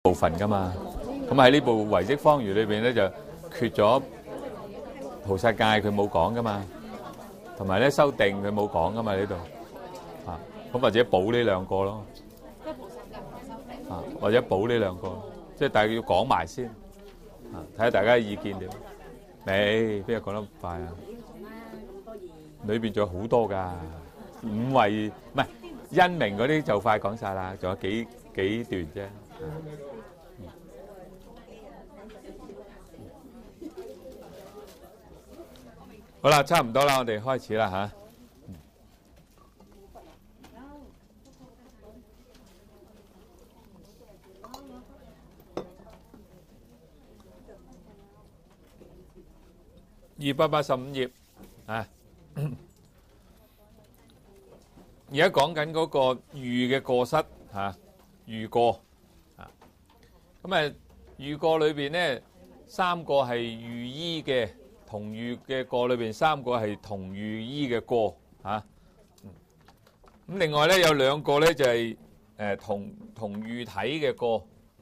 部分噶嘛。咁喺呢部唯識方喻裏邊咧就缺咗菩薩戒，佢冇講噶嘛，同埋咧修定佢冇講噶嘛呢度啊。咁或者補呢兩個咯， 即係菩薩戒同埋修定啊，或者補呢兩個，即係大家要講埋先啊，睇下大家嘅意見點。你邊有講得咁快啊？裏邊仲有好多㗎，五位唔係因明嗰啲就快講晒啦，仲有幾段啫。好啦，差唔多啦，我哋開始啦嚇。285頁啊，而家講緊嗰個喻嘅過失嚇，喻過啊，咁喻過裏邊咧3個係喻依嘅，同喻嘅過裏邊3個係同喻依嘅過嚇，咁另外咧有2個咧就係同喻體嘅過。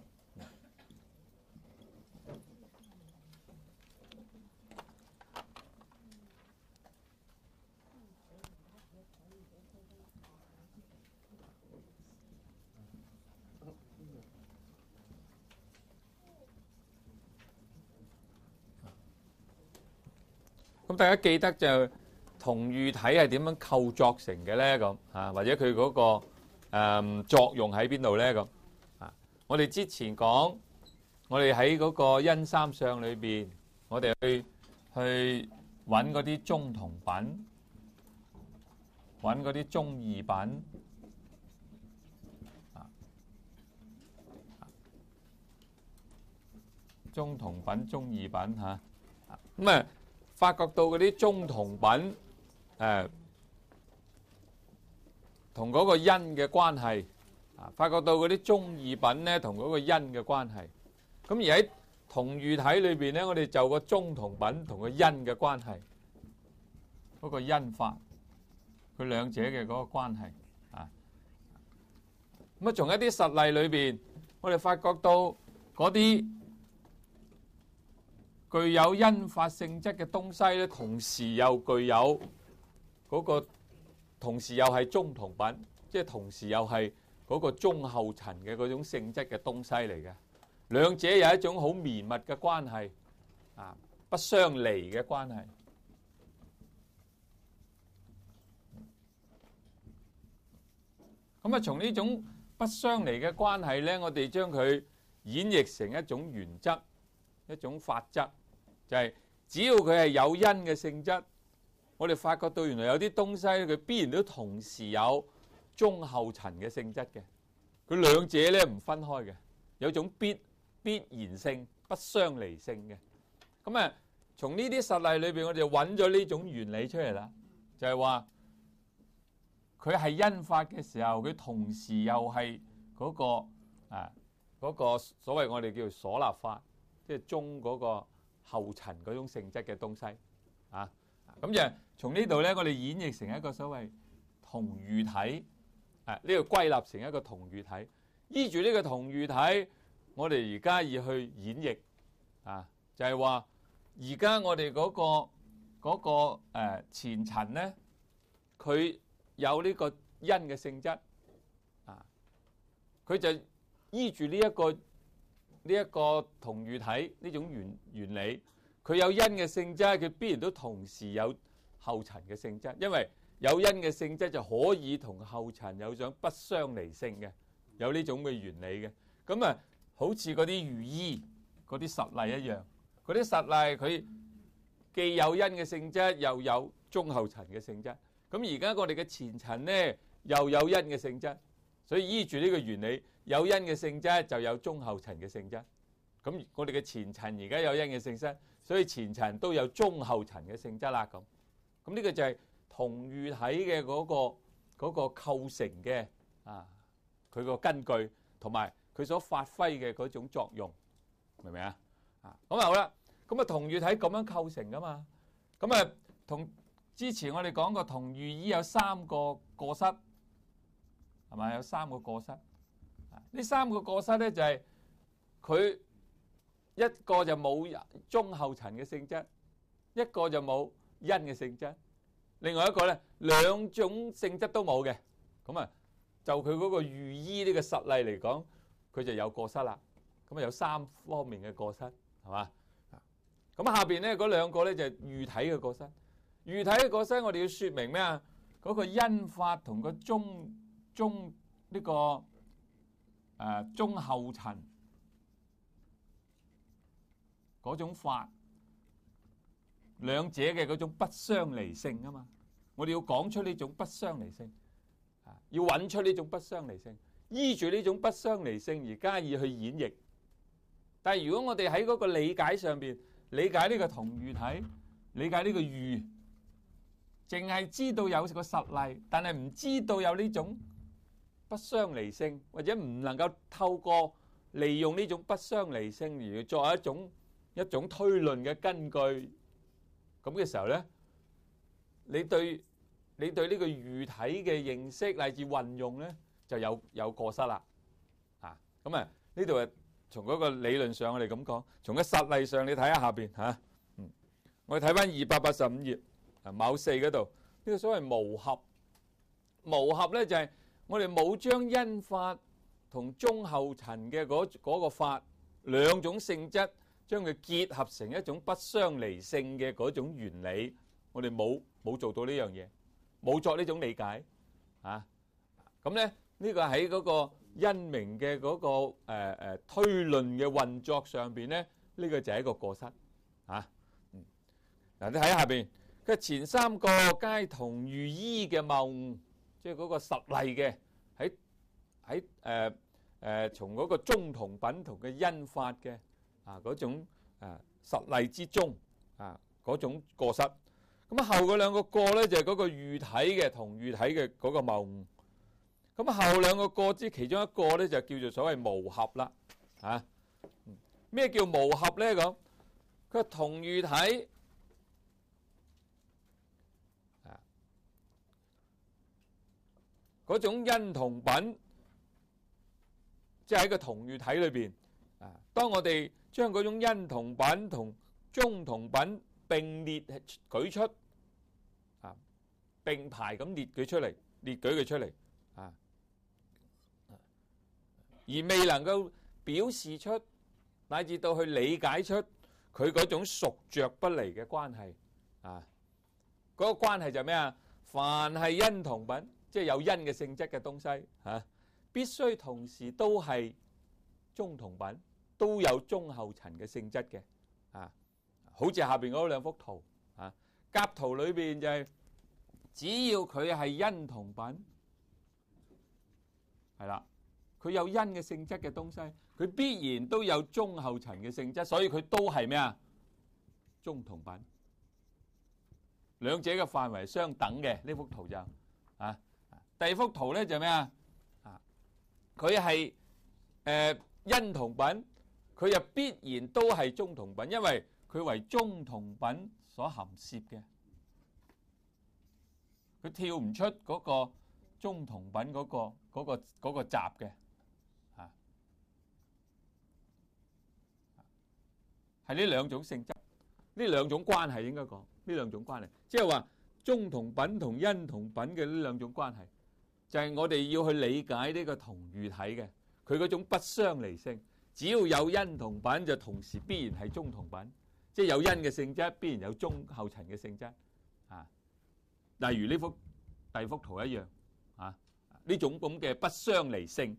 咁大家記得就同喻體係點樣構作成嘅咧？咁啊，或者佢嗰個作用喺邊度咧？咁啊，我哋之前講，我哋喺嗰個因三相裏邊，我哋去揾嗰啲中同品，揾嗰啲中異品啊，中同品、中異品嚇，咁啊。發覺到嗰啲中同品同嗰個因嘅關係，啊，發覺到嗰啲中異品咧同嗰個因嘅關係。咁而喺同喻體裏邊咧，我哋就個中同品同個因嘅關係，嗰個因法，佢兩者嘅嗰個關係啊。咁啊，從一啲實例裏邊，我哋發覺到嗰啲具有因法性質嘅東西咧，同時又具有嗰個，同時又係中同品，即係同時又係嗰個中後塵嘅嗰種性質嘅東西嚟嘅。兩者有一種好綿密嘅關係，啊，不相離嘅關係。咁啊，從呢種不相離嘅關係咧，我哋將佢演繹成一種原則，一種法則。就係只要佢係有因嘅性質，我哋發覺到原來有啲東西佢必然都同時有中後塵嘅性質嘅，佢兩者咧唔分開嘅，有種必然性、不相離性嘅。咁啊，從呢啲實例裏邊，我哋就揾咗呢種原理出嚟啦，就係話佢係因法嘅時候，佢同時又係嗰個所謂我哋叫做所立法，即係中嗰個後塵嗰種性質嘅東西啊，咁就從呢度咧，我哋演繹成一個所謂同喻體，呢個歸納成一個同喻體。依住呢個同喻體，我哋而家要去演繹啊，就係話而家我哋嗰個前塵咧，佢有呢個因嘅性質啊，佢就依住呢一個同喻體呢種原理，佢有因嘅性質，佢必然都同時有後塵嘅性質，因為有因嘅性質就可以同後塵有種不相離性嘅，有呢種嘅原理嘅。咁啊，好似嗰啲喻依嗰啲實例一樣，嗰啲實例佢既有因嘅性質，又有中後塵嘅性質。咁而家我哋嘅前塵呢，又有因嘅性質，所以依住呢個原理。有因嘅性質就有中後塵嘅性質，咁我哋嘅前塵而家有因嘅性質，所以前塵都有中後塵嘅性質啦。咁呢個就係同喻體嘅嗰個構成嘅佢個根據同埋佢所發揮嘅嗰種作用，明唔明啊？咁好啦，咁啊同喻體咁樣構成噶嘛，咁啊同之前我哋講過同喻依有3個過失，係咪有3個過失？呢3個過失咧就係佢一個就冇中後層嘅性質，一個就冇因嘅性質，另外一個咧兩種性質都冇嘅，咁啊就佢嗰個寓意呢個實例嚟講，佢就有過失啦。咁啊有三方面嘅過失，係嘛？咁下邊咧嗰兩個咧就係喻體嘅過失。喻體嘅過失，我哋要説明咩啊？嗰個因法同個中呢個中後層嗰種法，兩者嘅嗰種不相離性啊嘛。我哋要講出呢種不相離性，要揾出呢種不相離性，依住呢種不相離性而加以去演繹。但係如果我哋喺嗰個理解上邊理解呢個同喻體，理解呢個喻，淨係知道有個實例，但係唔知道有呢種不相離性，或者唔能夠透過利用呢種不相離性而作為一種推論嘅根據，咁嘅時候咧，你對呢個喻體嘅認識乃至運用咧，就有過失啦。咁啊呢度啊，從嗰個理論上我哋咁講，從個實例上你睇下下邊嚇。我哋睇翻285頁某四嗰度，呢個所謂無合。無合咧就係我哋冇將因法同中後層嘅嗰個法兩種性質，將佢結合成一種不相離性嘅嗰種原理，我哋冇做到呢樣嘢，冇作呢種理解啊。咁咧呢個喺嗰個因明嘅嗰個推論嘅運作上邊咧，呢個就係一個過失啊。嗱，你睇下邊，佢前三個皆同寓意嘅謬誤，即係嗰個實例嘅喺從嗰個中同品同嘅因法嘅嗰種實例之中嗰種過失。咁後嗰兩個過咧就係嗰個喻體嘅同喻體嘅嗰個謬誤。咁後兩個過之其中一個咧就叫做所謂無合啦。咩叫無合咧？咁佢話同喻體嗰種因同品，即係喺個同喻體裏邊當我哋將嗰種因同品同中同品並列舉出並排咁列舉佢出嚟而未能夠表示出乃至到去理解出佢嗰種屬著不離嘅關係嗰個關係就係咩啊？凡係因同品，即係有因嘅性質嘅東西必須同時都係中同品，都有中後層嘅性質嘅好似下邊嗰兩幅圖甲圖裏邊就係只要佢係因同品，係啦，佢有因嘅性質嘅東西，佢必然都有中後層嘅性質，所以佢都係咩啊？中同品，兩者嘅範圍相等嘅。呢幅圖就第二幅圖咧就咩啊？佢係因同品，佢又必然都係中同品，因為佢為中同品所含攝嘅，佢跳唔出嗰個中同品嗰個集嘅係呢兩種性質，呢兩種關係應該講呢兩種關係，即係話中同品同因同品嘅呢兩種關係，就係我哋要去理解呢個同喻體嘅佢嗰種不相離性。只要有因同品，就同時必然係中同品，即係有因嘅性質，必然有中後層嘅性質例如呢幅第二幅圖一樣呢種咁嘅不相離性，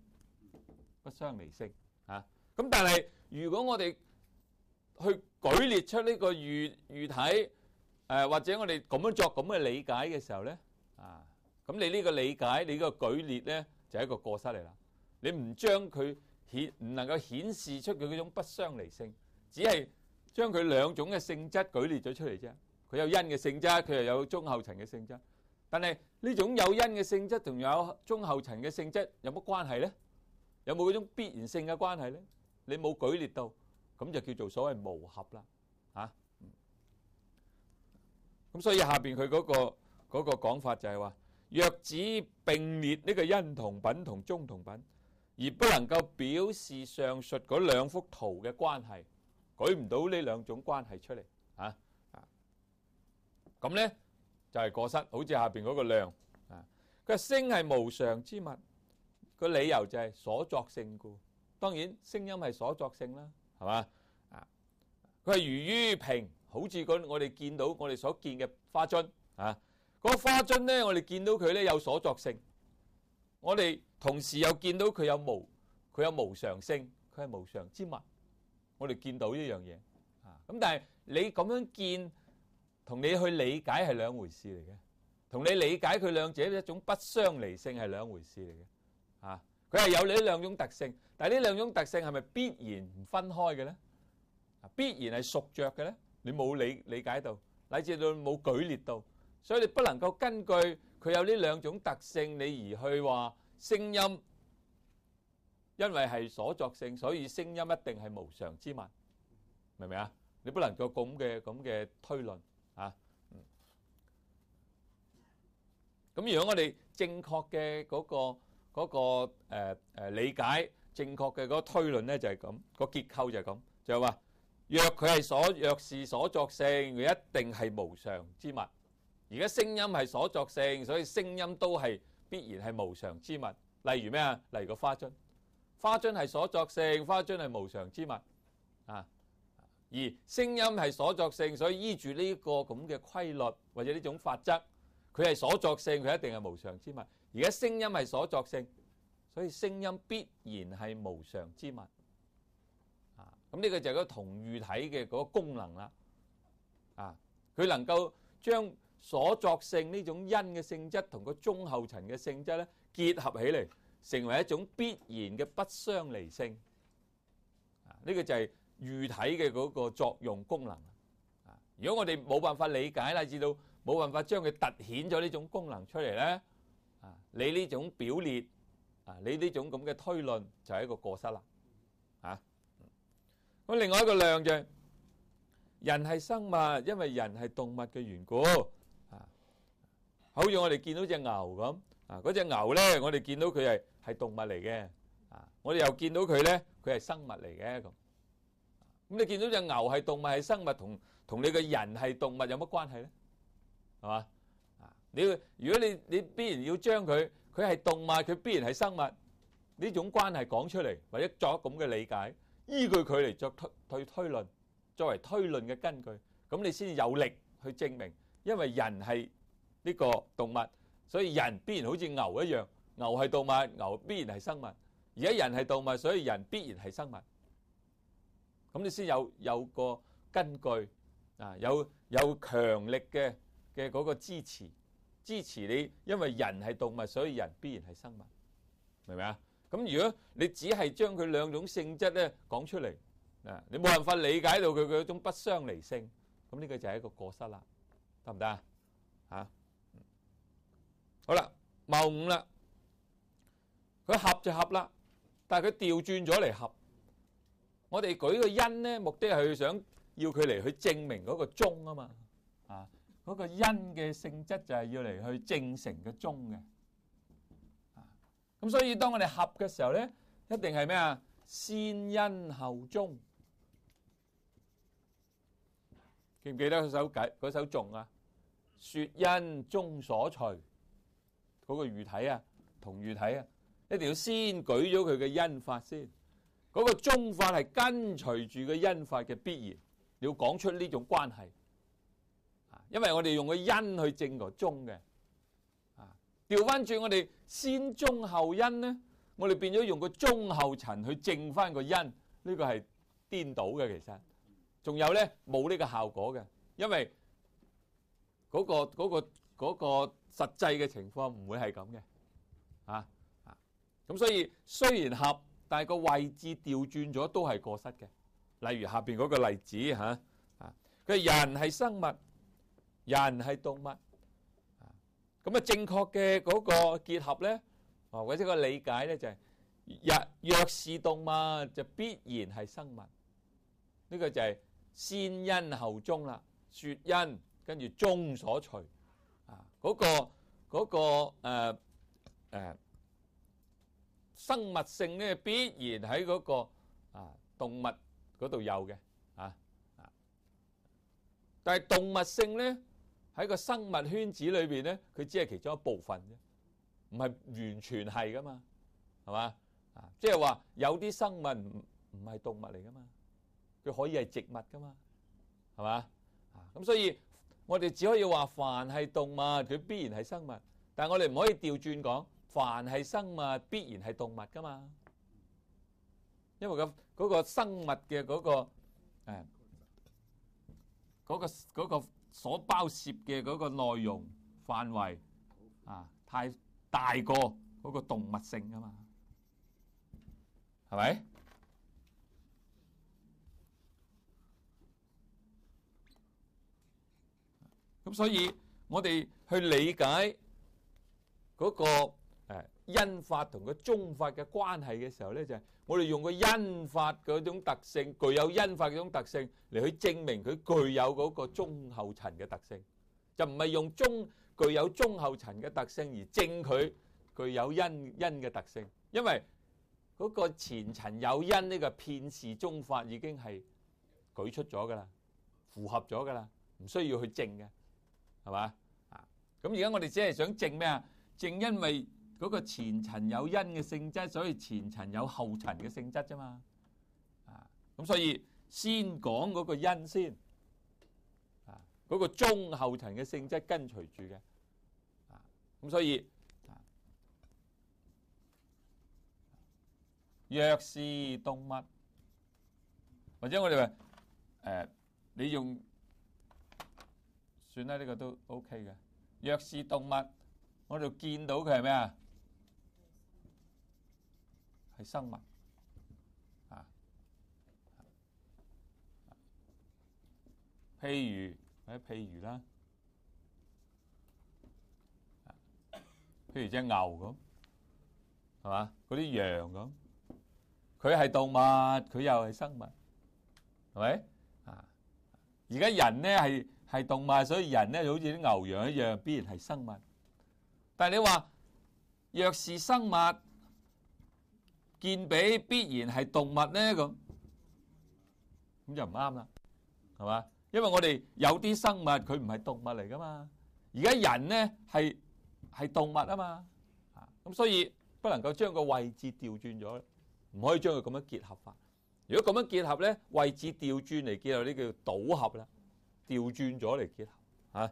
咁但係如果我哋去舉列出呢個喻體或者我哋咁樣作咁嘅理解嘅時候咧咁你呢個理解，你呢個舉列咧就係一個過失嚟啦。你唔將佢唔能夠顯示出佢嗰種不相離性，只係將佢兩種嘅性質舉列咗出嚟啫。佢有因嘅性質，佢又有中後層嘅性質。但係呢種有因嘅性質同有中後層嘅性質有乜關係咧？有冇嗰種必然性嘅關係咧？你冇舉列到，咁就叫做所謂無合啦咁所以下邊佢嗰個講法就係話，若只並列呢個因同品同中同品， 而不能夠表示上述嗰兩幅圖嘅關係，舉唔到呢兩種關係出嚟啊！咁呢就係過失，好似下邊嗰個量啊。佢話聲係無常之物，個理由就係所作性故。當然聲音係所作性啦，係嘛啊？佢係如於瓶，好似我哋見到我哋所見嘅花樽啊。嗰個花樽呢，我哋見到佢呢有所作性，我哋同時又見到佢有無常性，佢係無常之物。我哋見到呢樣嘢啊，咁但係你咁樣見，同你去理解係兩回事嚟嘅。同你理解佢兩者一種不相離性係兩回事嚟嘅啊。佢係有呢兩種特性，但係呢兩種特性係咪必然唔分開嘅咧？必然係屬着嘅咧？你冇理解到，乃至到冇舉列到，所以你不能夠根據佢有呢兩種特性，你而去話聲音。因為係所作性，所以聲音一定係無常之物，明唔明啊？你不能夠咁嘅推論啊。咁如果我哋正確嘅嗰個理解，正確嘅嗰個推論咧就係咁，個結構就係咁，就係話若是所作性，佢一定係無常之物。而家聲音係所作性，所以聲音都係必然係無常之物。例如咩啊？例如個花樽。花樽係所作性，花樽係無常之物啊。而聲音係所作性，所以依住呢個咁嘅規律或者呢種法則，佢係所作性，佢一定係無常之物。而家聲音係所作性，所以聲音必然係無常之物啊。咁呢個就係嗰個同喻體嘅嗰個功能啦。啊，佢能夠將所作性呢種因嘅性質同個中後層嘅性質咧結合起嚟，成為一種必然嘅不相離性，呢個就係喻體嘅嗰個作用功能。如果我哋冇辦法理解啦，至到冇辦法將佢突顯咗呢種功能出嚟咧，你呢種表列，你呢種咁嘅推論就係一個過失啦。咁另外一個量就係人係生物，因為人係動物嘅緣故，好似我哋見到隻牛咁。嗰隻牛咧，我哋見到佢係動物嚟嘅，我哋又見到佢咧，佢係生物嚟嘅咁。咁你見到隻牛係動物係生物，同你個人係動物有乜關係咧？係嘛？如果你必然要將佢係動物，佢必然係生物呢種關係講出嚟，或者作咁嘅理解，依據佢嚟作推論，作為推論嘅根據，咁你先有力去證明，因為人係呢個動物。所以人必然好似牛一樣，牛係動物，牛必然係生物。而家人係動物，所以人必然係生物。咁你先有個根據啊，有強力嘅嗰個支持你，因為人係動物，所以人必然係生物，明唔明啊？咁如果你只係將佢兩種性質咧講出嚟，你冇辦法理解到佢嗰種不相離性，咁呢個就係一個過失啦，得唔得啊？嚇！好啦，謬誤啦，佢合就合啦，但係佢調轉咗嚟合。我哋舉個因咧，目的係想要佢嚟去證明嗰個中啊嘛，嗰個因嘅性質就係要嚟去證成個中嘅。咁所以當我哋合嘅時候咧，一定係咩啊？先因後中，記唔記得嗰首頌啊？說因中所隨。嗰個喻體啊，同喻體啊，一定要先舉咗佢嘅因法先。嗰個中法係跟隨住個因法嘅必然，你要講出呢種關係。因為我哋用個因去證個中嘅。調翻轉我哋先中後因咧，我哋變咗用個中後層去證翻個因，呢個係顛倒嘅其實。仲有咧冇呢個效果嘅，因為嗰個實際嘅情況唔會係咁嘅，咁所以雖然合，但係個位置調轉咗都係過失嘅。例如下邊嗰個例子嚇，佢人係生物，人係動物，咁啊正確嘅嗰個結合咧，或者個理解咧就係若是動物就必然係生物，呢個就係先因後中啦，說因跟住中所隨。嗰個生物性咧必然喺嗰個動物嗰度有嘅但係動物性咧喺個生物圈子裏邊咧，佢只係其中一部分啫，唔係完全係噶嘛，係嘛？即係話有啲生物唔係動物嚟噶嘛，佢可以係植物噶嘛，係嘛？咁所以我哋只可以話凡係動物佢必然係生物，但係我哋唔可以調轉講，凡係生物必然係動物噶嘛，因為嗰個生物嘅嗰個所包涉嘅嗰個內容範圍太大過嗰個動物性噶嘛，係咪？咁所以我哋去理解嗰個因法同個宗法嘅關係嘅時候咧，就係我哋用個因法嗰種特性，具有因法嗰種特性嚟去證明佢具有嗰個中後塵嘅特性，就唔係用具有中後塵嘅特性而證佢具有因嘅特性，因為嗰個前塵有因呢個遍示宗法已經係舉出咗噶啦，符合咗噶啦，唔需要去證嘅，係嘛？咁而家我哋只係想證咩啊？正因為嗰個前塵有因嘅性質，所以前塵有後塵嘅性質啫嘛。咁所以先講嗰個因先，嗰個中後塵嘅性質跟隨住嘅。咁所以若是動物，或者我哋話你用算啦，呢個都 OK 嘅。若是動物，我哋見到佢係咩啊？係生物譬如啦，譬如隻牛咁，係嘛？嗰啲羊咁，佢係動物，佢又係生物，係咪？而家人咧係動物，所以人咧就好似啲牛羊一樣，必然係生物。但係你話若是生物見比必然係動物咧，咁就唔啱啦，係嘛？因為我哋有啲生物佢唔係動物嚟噶嘛，而家人咧係動物啊嘛，咁所以不能夠將個位置調轉咗，唔可以將佢咁樣結合法。如果咁樣結合咧，位置調轉嚟結合呢叫倒合啦，調轉咗嚟結合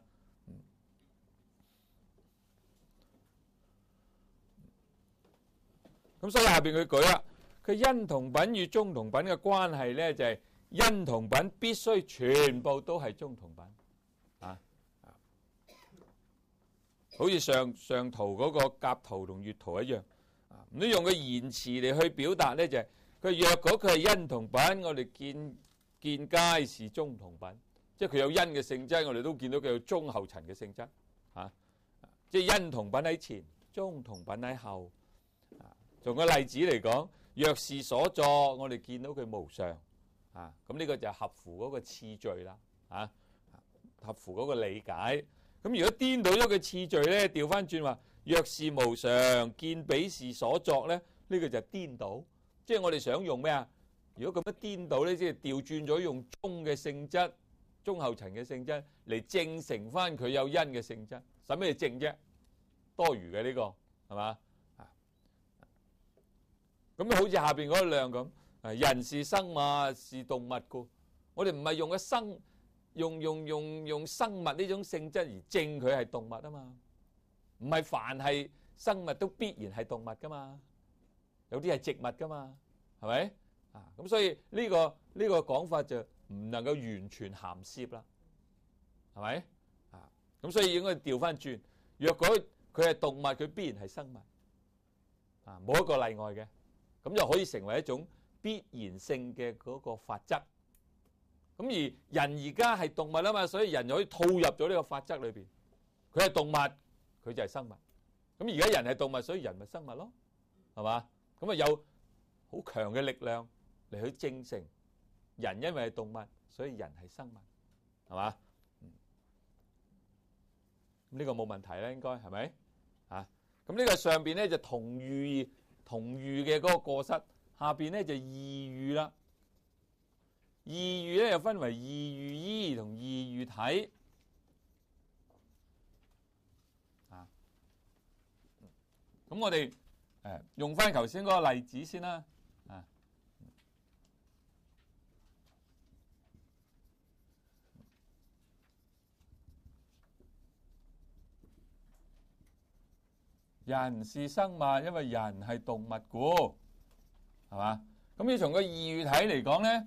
咁所以下邊佢舉啦，佢因同品與宗同品嘅關係咧，就係因同品必須全部都係宗同品好似上圖嗰個甲圖同乙圖一樣你用個言辭嚟去表達咧，就係佢若果佢係因同品，我哋見皆是宗同品，即係佢有因嘅性質，我哋都見到佢有中後塵嘅性質即係因同品喺前，宗同品喺後。從個例子嚟講，若是所作，我哋見到佢無常咁呢個就合乎嗰個次序啦合乎嗰個理解。咁如果顛倒咗個次序咧，調翻轉話若是無常見彼是所作咧，呢個就係顛倒。即係我哋想用咩啊？如果咁樣顛倒咧，即係調轉咗用中嘅性質、中後塵嘅性質嚟證成翻佢有因嘅性質，使咩證啫？多餘嘅呢個係嘛？咁好似下邊嗰兩咁，人是生物是動物故，我哋唔係用個生用生物呢種性質而證佢係動物啊嘛，唔係凡係生物都必然係動物噶嘛，有啲係植物噶嘛，係咪？咁所以呢個講法就唔能夠完全涵攝啦，係咪？咁所以應該調翻轉，若果佢係動物，佢必然係生物，冇一個例外嘅。咁就可以成為一種必然性嘅嗰個法則。咁而人而家係動物啊嘛，所以人就可以套入咗呢個法則裏邊。佢係動物，佢就係生物。咁而家人係動物，所以人咪生物咯，係嘛？咁啊有好強嘅力量嚟去證成人因為係動物，所以人係生物，係嘛？咁呢個冇問題啦，應該係咪？咁呢個上邊咧就同寓同寓嘅嗰個過失，下邊咧就異寓啦。異寓咧又分為異寓衣同異寓體。咁我哋用翻頭先嗰個例子先啦。人是生物，因為人係動物故，係嘛？咁要從個異寓體嚟講咧，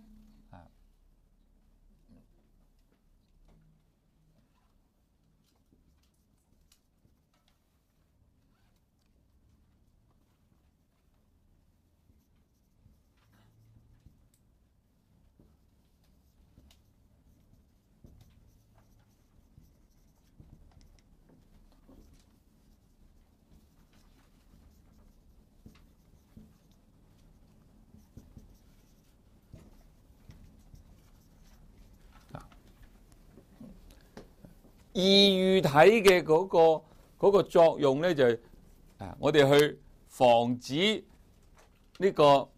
異寓體嘅嗰個作用咧，就係我哋去防止呢嗰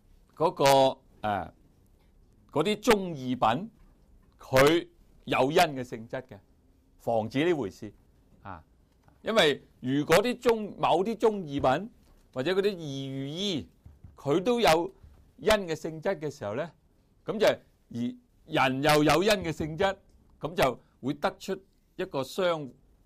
啲中異品佢有因嘅性質嘅，防止呢回事啊。因為如果某啲中異品或者嗰啲異寓衣佢都有因嘅性質嘅時候咧，咁就而人又有因嘅性質，咁就會得出一個相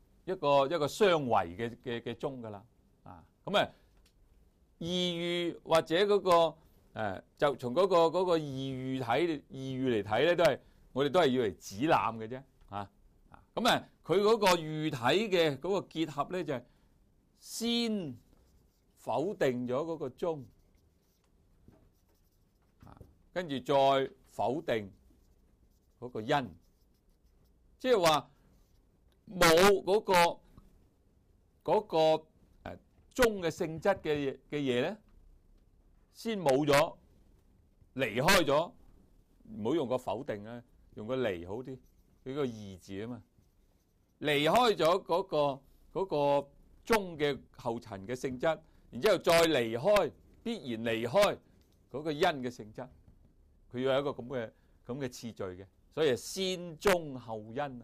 違嘅宗噶啦，咁異寓或者嗰個就從嗰個異寓嚟睇咧，我哋都係要嚟指攬嘅啫，咁佢嗰個寓體嘅嗰個結合咧，就係先否定咗嗰個宗，跟住再否定嗰個因，即係話。冇嗰個宗嘅性質嘅嘢咧，先冇咗，離開咗，唔好用個否定啊，用個離好啲，佢個異字啊嘛，離開咗嗰個宗嘅後塵嘅性質，然之後再離開，必然離開嗰個因嘅性質，佢要有一個咁嘅次序嘅，所以係先宗後因。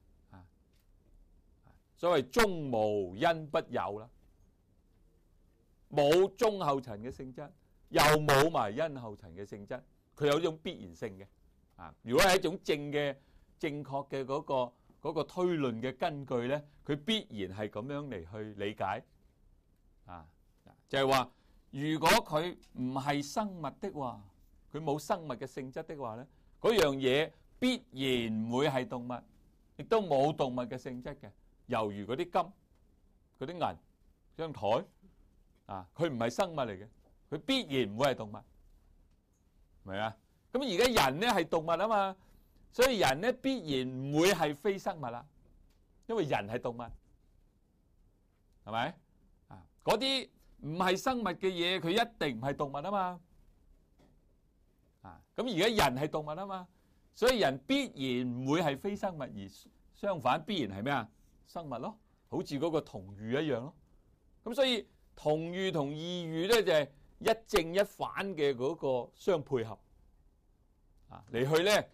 所謂宗無因不有啦，冇宗後塵嘅性質，又冇埋因後塵嘅性質，佢有一種必然性嘅。如果係一種正確嘅嗰個推論嘅根據咧，佢必然係咁樣嚟去理解。就係話，如果佢唔係生物的話，佢冇生物嘅性質的話咧，嗰樣嘢必然唔會係動物，亦都冇動物嘅性質嘅。猶如嗰啲金、嗰啲銀、張台，佢唔係生物嚟嘅，佢必然唔會係動物，明啊？咁而家人咧係動物啊嘛，所以人咧必然唔會係非生物啦，因為人係動物，係咪？嗰啲唔係生物嘅嘢，佢一定唔係動物啊嘛。咁而家人係動物啊嘛，所以人必然唔會係非生物，而相反必然係咩啊？生物咯，好似嗰個同寓一樣咯。咁所以同寓同異寓咧就係一正一反嘅嗰個相配合嚟去咧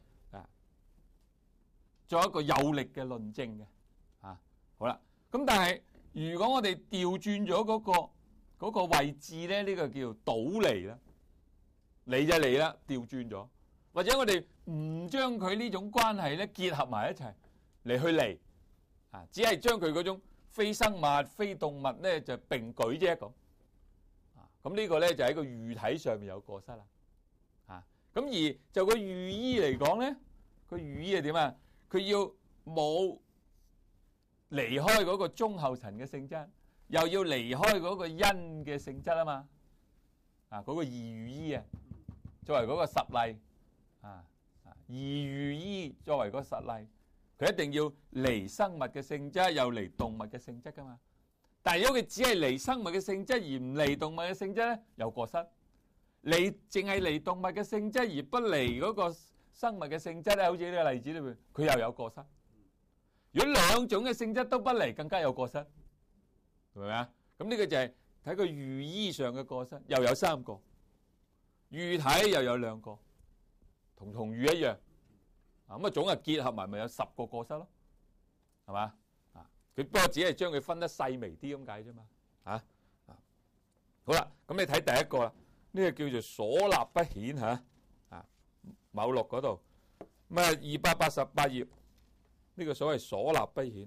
作一個有力嘅論證嘅。好啦，咁但係如果我哋調轉咗嗰個位置咧，呢個叫做倒離啦，離就離啦，調轉咗，或者我哋唔將佢呢種關係咧結合埋一齊嚟去離。只係將佢嗰種非生物、非動物咧就並舉啫咁。咁呢個咧就喺個寓體上面有過失啦。咁而就個寓衣嚟講咧，個寓衣係點啊？佢要冇離開嗰個宗後塵嘅性質，又要離開嗰個因嘅性質啊嘛。嗰個異寓衣作為嗰個實例，異寓衣作為嗰個實例。佢一定要離生物嘅性質，又離動物嘅性質噶嘛。但係如果佢只係離生物嘅性質而唔離動物嘅性質咧，有過失。淨係離動物嘅性質而不離嗰個生物嘅性質咧，好似呢個例子裏邊，佢又有過失。如果兩種嘅性質都不離，更加有過失，明唔明啊？咁呢個就係睇佢寓意上嘅過失，又有3個，喻體又有2個，同喻一樣。咁啊總係結合埋咪有10個過失咯，係嘛？佢不過只係將佢分得細微啲咁解啫嘛。好啦，咁你睇第一個啦，呢個叫做所立不顯嚇。某錄嗰度咁啊288頁，呢個所謂所立不顯。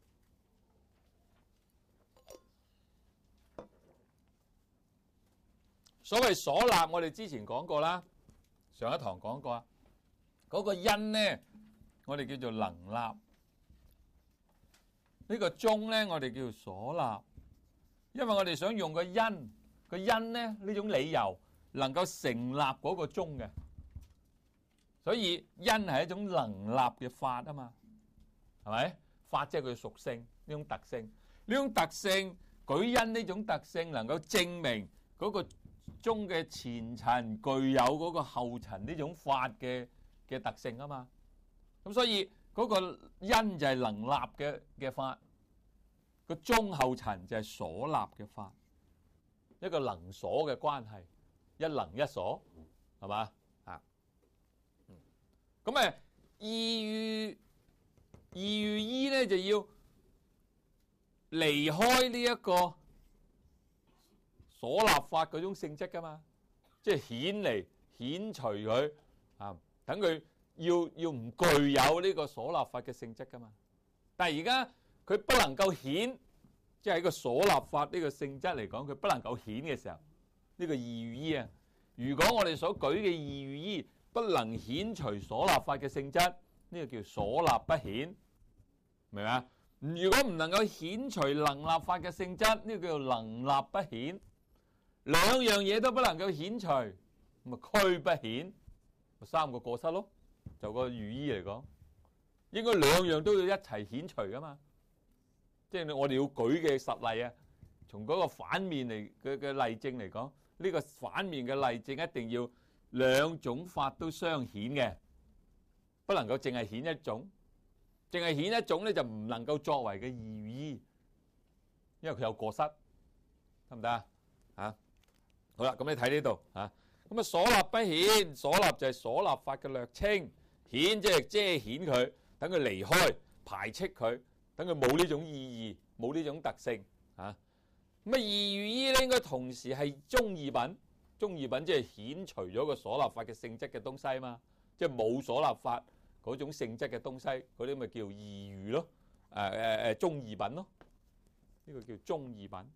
所謂所立，我哋之前講過啦，上一堂講過啊。嗰個因呢，我哋叫做能立；呢個宗呢，我哋叫做所立。因為我哋想用個因呢，呢種理由能夠成立嗰個宗嘅，所以因係一種能立嘅法啊嘛，係咪？法即係佢屬性呢種特性，呢種特性舉因呢種特性能夠證明嗰個宗嘅前陳具有嗰個後陳呢種法嘅特性啊嘛，咁所以嗰個因就係能立嘅法，個宗後陳就係所立嘅法，一個能所嘅關係，一能一所，係嘛？咁二喻依咧就要離開呢一個所立法嗰種性質噶嘛，即係顯除佢等佢要唔具有呢個所立法嘅性質噶嘛。但係而家佢不能夠顯，即係喺個所立法呢個性質嚟講，佢不能夠顯嘅時候，呢個二喻依啊，如果我哋所舉嘅二喻依不能顯除所立法嘅性質，呢個叫所立不顯，明嘛？如果唔能夠顯除能立法嘅性質，呢個叫做能立不顯。兩樣嘢都不能夠顯除，咁啊俱不顯，咪3個過失咯。就個寓意嚟講，應該兩樣都要一齊顯除噶嘛。即係我哋要舉嘅實例啊，從嗰個反面嚟嘅例證嚟講，呢個反面嘅例證一定要兩種法都相顯嘅，不能夠淨係顯一種，淨係顯一種咧就唔能夠作為嘅二喻依，因為佢有過失，得唔得啊？好啦，咁你睇呢度咁啊所立不顯，所立就係所立法嘅略稱，顯即係遮顯佢，等佢離開排斥佢，等佢冇呢種意義，冇呢種特性咁啊二喻依咧應該同時係中異品，中異品即係顯除咗個所立法嘅性質嘅東西嘛，即係冇所立法嗰種性質嘅東西，嗰啲咪叫異喻咯，中異品咯，呢個叫中異品。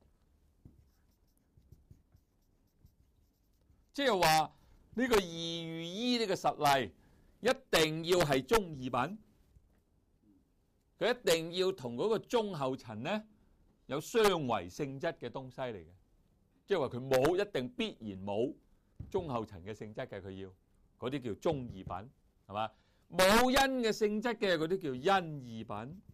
即係話呢個二喻依呢個實例一定要係中異品，佢一定要同嗰個宗後陳呢有相違性質嘅東西嚟嘅，即係話佢冇一定必然冇宗後陳嘅性質嘅，佢要嗰啲叫中異品，係嘛？冇因嘅性質嘅嗰啲叫因異品。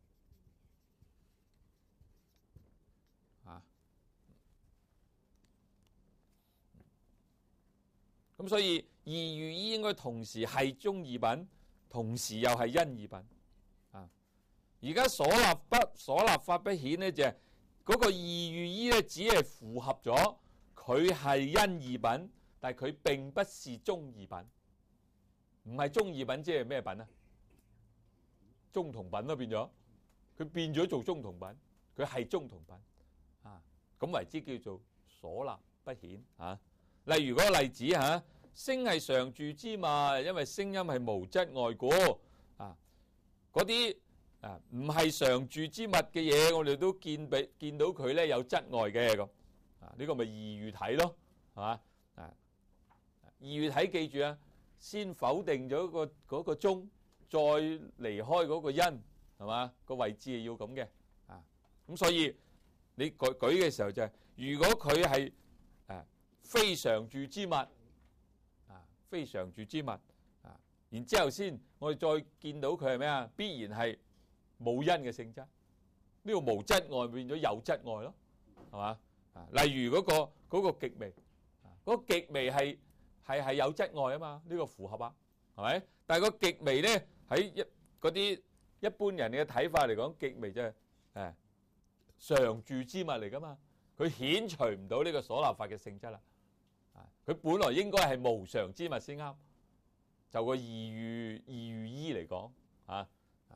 咁所以二喻依應該同時係中異品，同時又係因異品。而家所立法不顯咧，就係嗰個二喻依咧，只係符合咗佢係因異品，但係佢並不是中異品。唔係中異品，即係咩品啊？中同品咯，變咗佢變咗做中同品，佢係中同品咁為之叫做所立不顯例如嗰個例子聲係常住之物，因為聲音係無質外故嗰啲唔係常住之物嘅嘢，我哋都見到佢咧有質外嘅咁呢個咪二喻體咯，係嘛？二喻體記住先否定咗嗰個宗，再離開嗰個因，係嘛？個位置係要咁嘅咁所以你舉嘅時候就係，如果佢係非常住之物非常住之物然之後先我哋再見到佢係咩啊？必然係冇因嘅性質，呢個無質外變咗有質外咯，係嘛？例如嗰個極微，嗰個極微係有質外啊嘛，呢個符合係咪？但係個極微咧喺嗰啲一般人嘅睇法嚟講，極微就係常住之物嚟噶嘛。 佢顯除唔到呢個所立法嘅性質啦。佢本來應該係無常之物先啱，就個義喻義嚟講啊。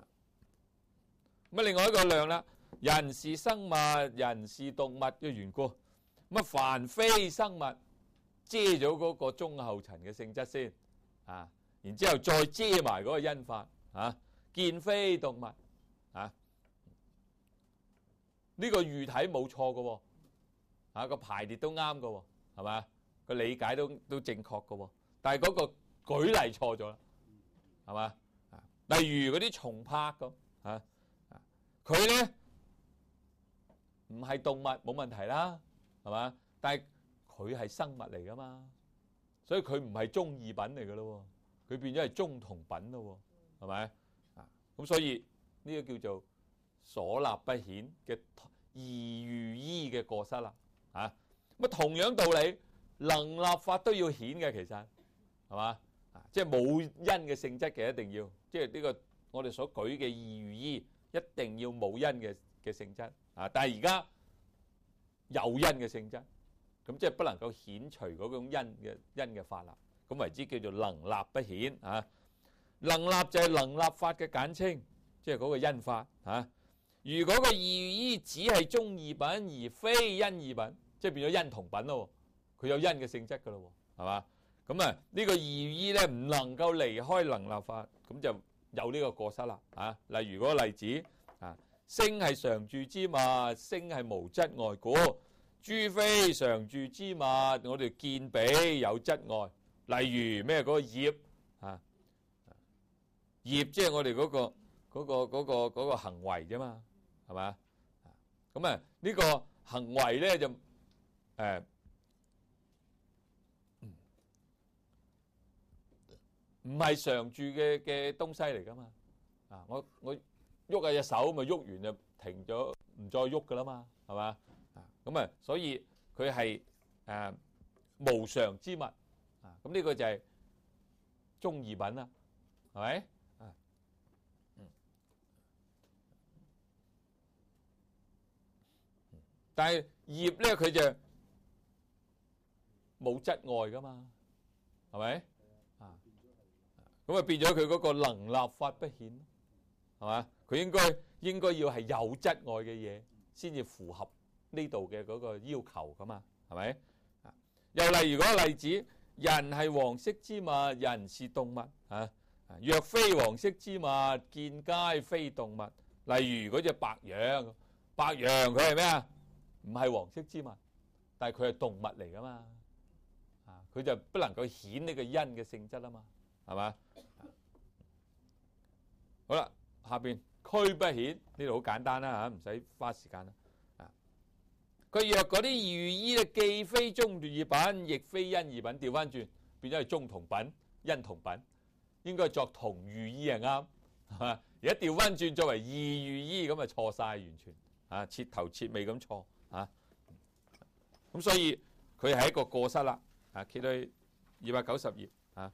咁另外一個量啦，人是生物，人是動物嘅緣故，咁凡非生物遮咗嗰個中後層嘅性質先啊，然之後再遮埋嗰個因法啊，見非動物啊，呢個喻體冇錯嘅喎，啊個排列都啱嘅喎，係嘛？個理解都正確嘅喎，但係嗰個舉例錯咗啦，係嘛？例如嗰啲蟲拍咁啊，佢咧唔係動物冇問題啦，係嘛？但係佢係生物嚟噶嘛，所以佢唔係中二品嚟嘅咯，佢變咗係中同品咯，係咪？咁所以呢個叫做所立不顯嘅義喻依嘅過失啦，啊咁同樣道理，能立法都要顯嘅，其實係嘛？即係冇因嘅性質嘅一定要，即係呢個我哋所舉嘅義喻依一定要冇因嘅性質啊！但係而家有因嘅性質，咁即係不能夠顯除嗰種因嘅法啦，咁為之叫做能立不顯啊！能立就係能立法嘅簡稱，即係嗰個因法啊！如果個義喻依只係中二品而非因二品，即係變咗因同品咯，佢有因嘅性質噶咯，係嘛？咁啊呢個義喻依咧唔能夠離開能立法，咁就有呢個過失啦啊！例如嗰個例子啊，星係常住之物，星係無質外故，諸非常住之物，我哋見彼有質外。例如咩嗰個業啊，業即係我哋嗰個行為啫嘛，係嘛？咁啊呢個行為咧就唔係常住嘅東西嚟噶嘛？啊，我喐下隻手，咪喐完就停咗，唔再喐噶啦嘛，係嘛？啊，咁啊，所以佢係無常之物啊，咁呢個就係中二品啦，係咪？啊，但係業咧，佢就冇質外噶嘛，係咪？啊。咁啊變咗佢嗰個能立法不顯，係嘛？佢應該要係有質外嘅嘢先至符合呢度嘅嗰個要求噶嘛，係咪？又例如嗰個例子，人係黃色之物，人是動物啊。若非黃色之物，見皆非動物。例如嗰隻白羊，白羊佢係咩啊？唔係黃色之物，但係佢係動物嚟噶嘛。啊，佢就不能夠顯呢個因嘅性質啊嘛。係嘛？好啦，下邊區不顯呢度好簡單啦嚇，唔使花時間啦。啊，佢若嗰啲義喻依咧，既非中二品，亦非因二品，調翻轉變咗係中同品、因同品，應該作同喻依係啱，係嘛？而家調翻轉作為義喻依咁啊錯晒完全啊，徹頭徹尾咁錯啊！咁所以佢係一個過失啦。啊，揭去290頁啊。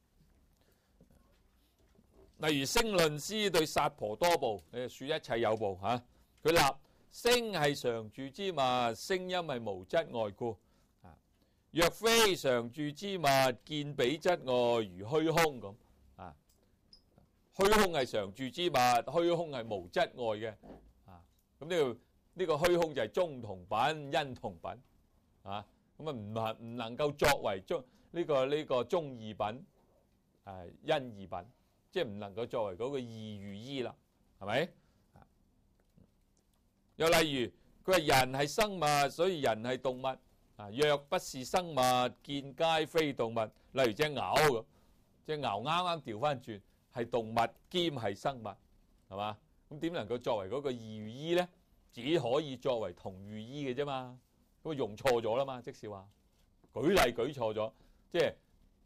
例如聲論師對薩婆多部，你就說一切有部嚇。佢立聲係常住之物，聲音係無質外故。啊，若非常住之物，見彼質外如虛空咁。啊，虛空係常住之物，虛空係無質外嘅。啊，咁呢個虛空就係中同品、因同品。啊，咁啊唔能夠作為呢個中二品，因二品。即係唔能夠作為嗰個義喻依啦，係咪？又例如佢話人係生物，所以人係動物。啊，若不是生物，見皆非動物。例如隻牛咁，隻牛啱啱調翻轉，係動物兼係生物，係嘛？咁點能夠作為嗰個義喻依咧？只可以作為同喻依嘅啫嘛。咁用錯咗啦嘛，即是話舉例舉錯咗，即係。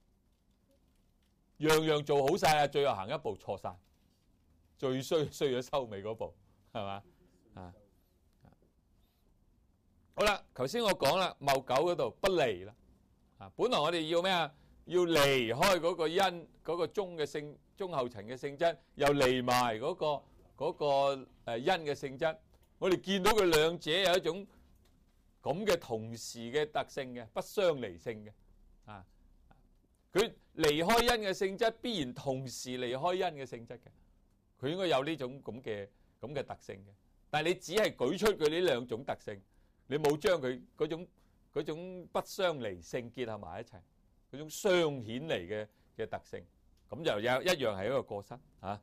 樣樣做好晒啊，最後行一步錯晒，最衰咗收尾嗰步，係嘛？啊，好啦，頭先我講啦，謬九嗰度不離啦。啊，本來我哋要咩啊？要離開嗰個因嗰個中嘅性中後層嘅性質，又離埋嗰個因嘅性質。我哋見到佢兩者有一種咁嘅同時嘅特性嘅，不相離性嘅啊。佢離開因嘅性質，必然同時離開因嘅性質嘅。佢應該有呢種咁嘅特性嘅。但係你只係舉出佢呢兩種特性，你冇將佢嗰種不相離性結合埋一齊，嗰種雙顯離嘅特性，咁就一樣係一個過失啊。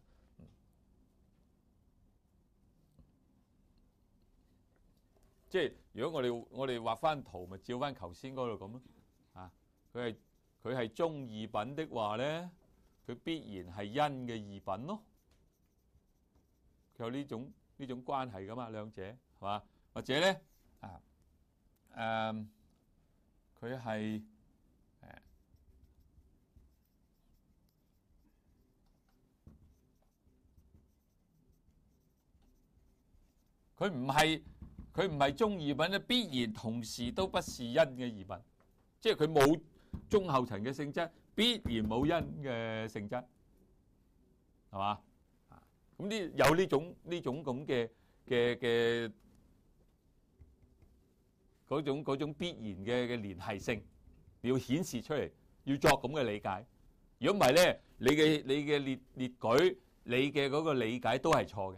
即係如果我哋畫翻圖，咪照翻頭先嗰度咁咯。啊，佢係中二品的話咧，佢必然係因嘅二品咯。佢有呢種關係噶嘛，兩者係嘛？或者咧佢係佢唔係中二品咧，必然同時都不是因嘅二品，即係佢冇中後層嘅性質，必然冇因嘅性質，係嘛？咁有呢種咁嘅嗰種必然嘅連繫性，你要顯示出嚟，要作咁嘅理解。如果唔係咧，你嘅列舉，你嘅嗰個理解都係錯嘅。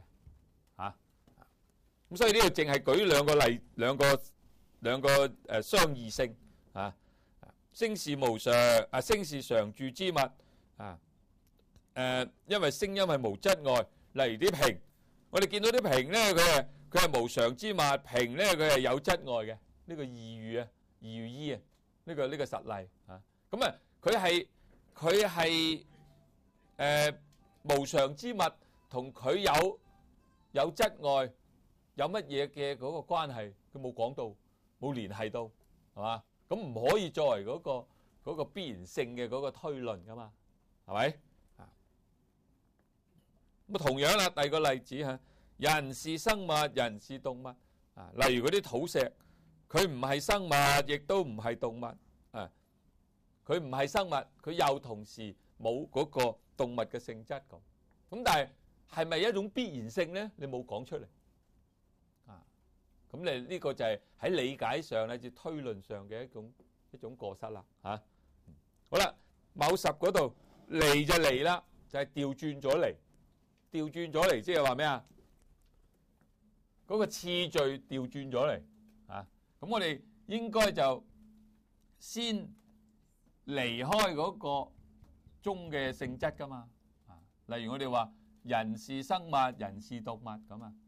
咁所以呢度淨係舉兩個例，兩個相異性啊。聲是無常啊，聲是常住之物啊。因為聲音係無質外，例如啲瓶，我哋見到啲瓶咧，佢係無常之物，瓶咧佢係有質外嘅。呢個二喻依啊，呢個實例啊。咁啊，佢係無常之物，同佢有質外。有乜嘢嘅嗰個關係？佢冇講到，冇聯繫到，係嘛？咁唔可以作為嗰個必然性嘅嗰個推論噶嘛？係咪？咁同樣啦，第二個例子嚇，人是生物，人是動物啊。例如嗰啲土石，佢唔係生物，亦都唔係動物啊。佢唔係生物，佢又同時冇嗰個動物嘅性質咁。咁但係咪一種必然性咧？你冇講出嚟。咁你呢個就係喺理解上咧，至推論上嘅一種過失啦嚇。好啦，某十嗰度離就離啦，就係調轉咗嚟，調轉咗嚟即係話咩啊？嗰個次序調轉咗嚟啊！咁我哋應該就先離開嗰個中嘅性質噶嘛啊。例如我哋話人是生物，人是動物咁啊。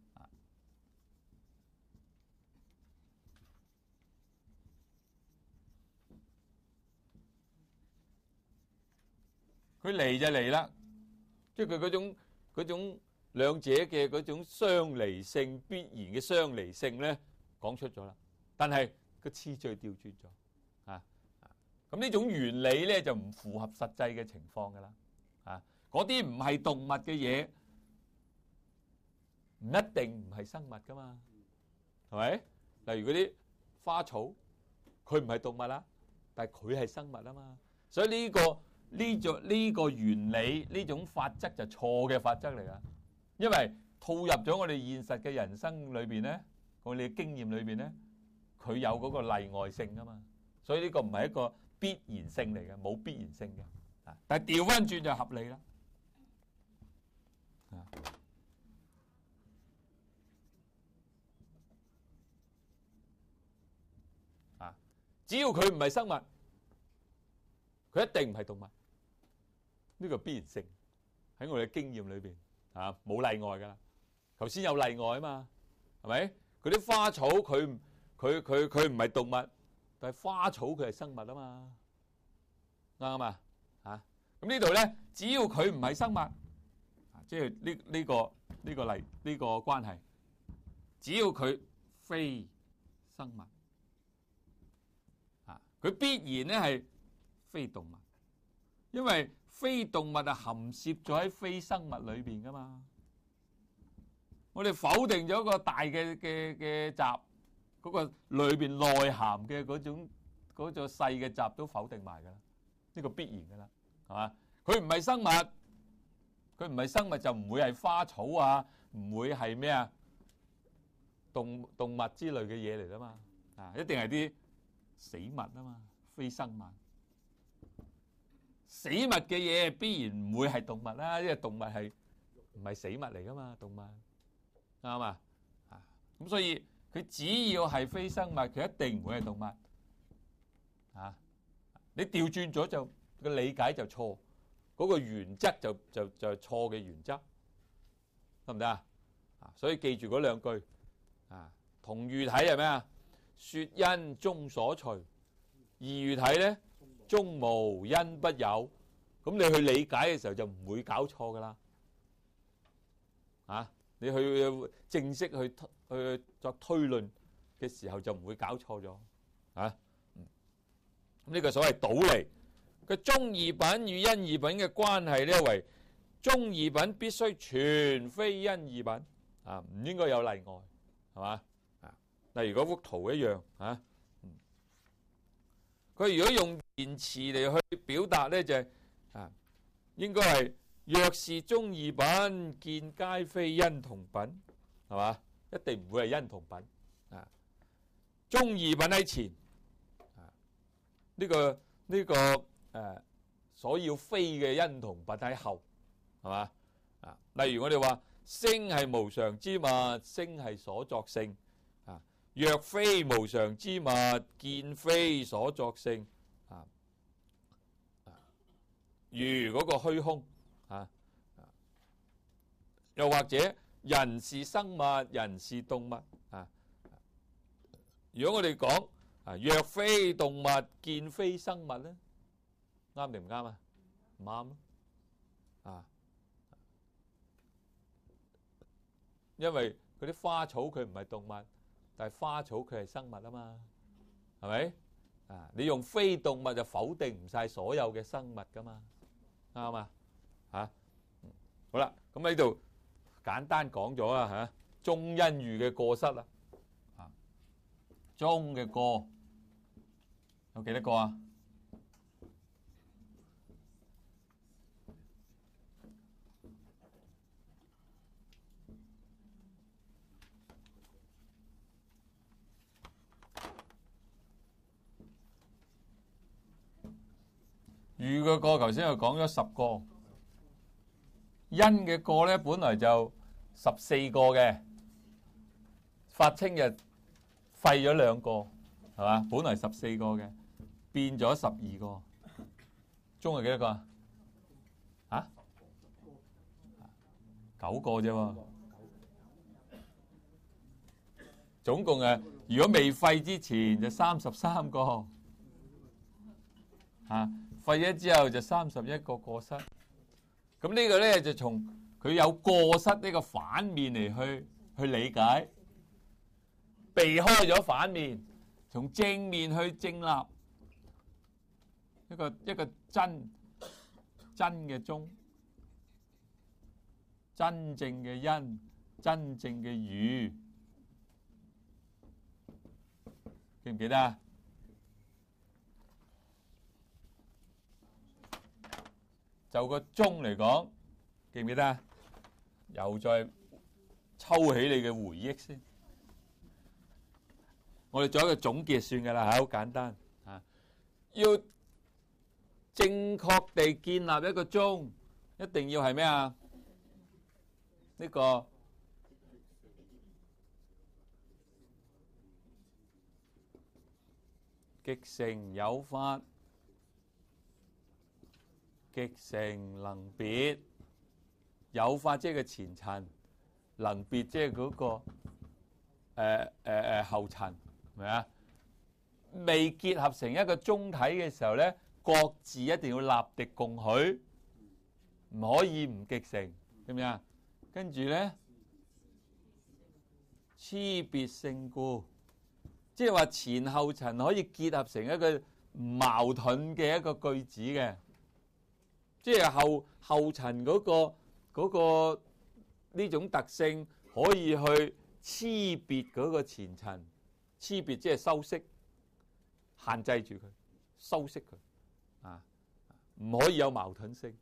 佢離就離啦，即係佢嗰種兩者嘅嗰種相離性，必然嘅相離性咧講出咗啦。但係個次序調轉咗啊！咁呢種原理咧就唔符合實際嘅情況噶啦啊！嗰啲唔係動物嘅嘢，唔一定唔係生物噶嘛，係咪？例如嗰啲花草，佢唔係動物啦，但係佢係生物啊嘛，所以呢個原理，呢種法則就錯嘅法則嚟噶，因為套入咗我哋現實嘅人生裏邊咧，我哋嘅經驗裏邊咧，佢有嗰個例外性噶嘛，所以呢個唔係一個必然性嚟嘅，冇必然性嘅啊。但係調翻轉就合理啦啊！只要佢唔係生物，佢一定唔係動物。呢個必然性喺我哋嘅經驗裏邊啊，冇例外噶啦。頭先有例外啊嘛，係咪？佢啲花草佢唔係動物，但係花草佢係生物啊嘛，啱嘛？嚇咁呢度咧，只要佢唔係生物，即係呢個關係，只要佢非生物啊，佢必然咧係非動物，因為非動物係含攝咗喺非生物裏邊噶嘛。我哋否定咗個大嘅集，嗰個裏邊內涵嘅嗰種細嘅集都否定埋噶啦，呢個必然噶啦，係嘛？佢唔係生物，佢唔係生物就唔會係花草啊，唔會係咩啊動物之類嘅嘢嚟啦嘛。 一定係啲死物啊嘛，非生物。死物嘅嘢必然唔會係動物啦，因為動物係唔係死物嚟噶嘛，動物啱嘛？咁所以佢只要係非生物，佢一定唔會係動物。你調轉咗就個理解就錯，嗰個原則就係錯嘅原則，得唔得啊？所以記住嗰兩句同義體係咩啊？說因終所隨，異義體咧終無因不有。咁你去理解嘅時候就唔會搞錯噶啦。你去正式去作推論嘅時候就唔會搞錯咗。呢個所謂倒離，個中義品與因義品嘅關係咧，為中義品必須全非因義品，唔應該有例外，係嘛？例如嗰幅圖一樣，佢如果用言辭嚟去表達咧，就係應該係若是中義品，見皆非因同品，係嘛？一定唔會係因同品。中義品喺前。呢個所要非嘅因同品喺後，係嘛？例如我哋話聲係無常之物，聲係所作性。若非無常之物，見非所作性。如嗰個虛空，又或者人是生物，人是動物。如果我哋講若非動物，見非生物咧，啱定唔啱啊？唔啱咯，因為嗰啲花草佢唔係動物，但係花草佢係生物啊嘛，係咪？你用非動物就否定唔晒所有嘅生物噶嘛，啱嘛？好啦，咁喺度簡單講咗啦中因喻嘅過失啦，中嘅過。有幾多個啊？喻嘅過頭先又講咗10個，因嘅過咧本來就14個嘅，發稱就廢咗2個，係嘛？本來14個嘅。變咗12個，中係幾多個啊？9個啫喎，總共如果未廢之前就33個，廢咗之後就31個過失。咁呢個咧就從佢有過失呢個反面嚟去理解，避開咗反面，從正面去正立。一個真嘅中，真正嘅因，真正嘅喻，記唔記得啊？就個中嚟講，記唔記得啊？又再抽起你嘅回憶先。我哋做一個總結算㗎啦，好簡單要正確地建立一個中，一定要係咩啊？呢個極成有法，極成能別。有法即係個前塵，能別即係嗰個後塵，係咪啊？未結合成一個中體嘅時候咧，各自一定要立敵共許，唔可以唔極成，知唔知啊？跟住咧，差別性故，即係話前後塵可以結合成一個唔矛盾嘅一個句子嘅，即係後塵嗰個呢種特性可以去差別嗰個前塵，差別即係修飾，限制住佢，修飾佢，唔可以有矛盾性，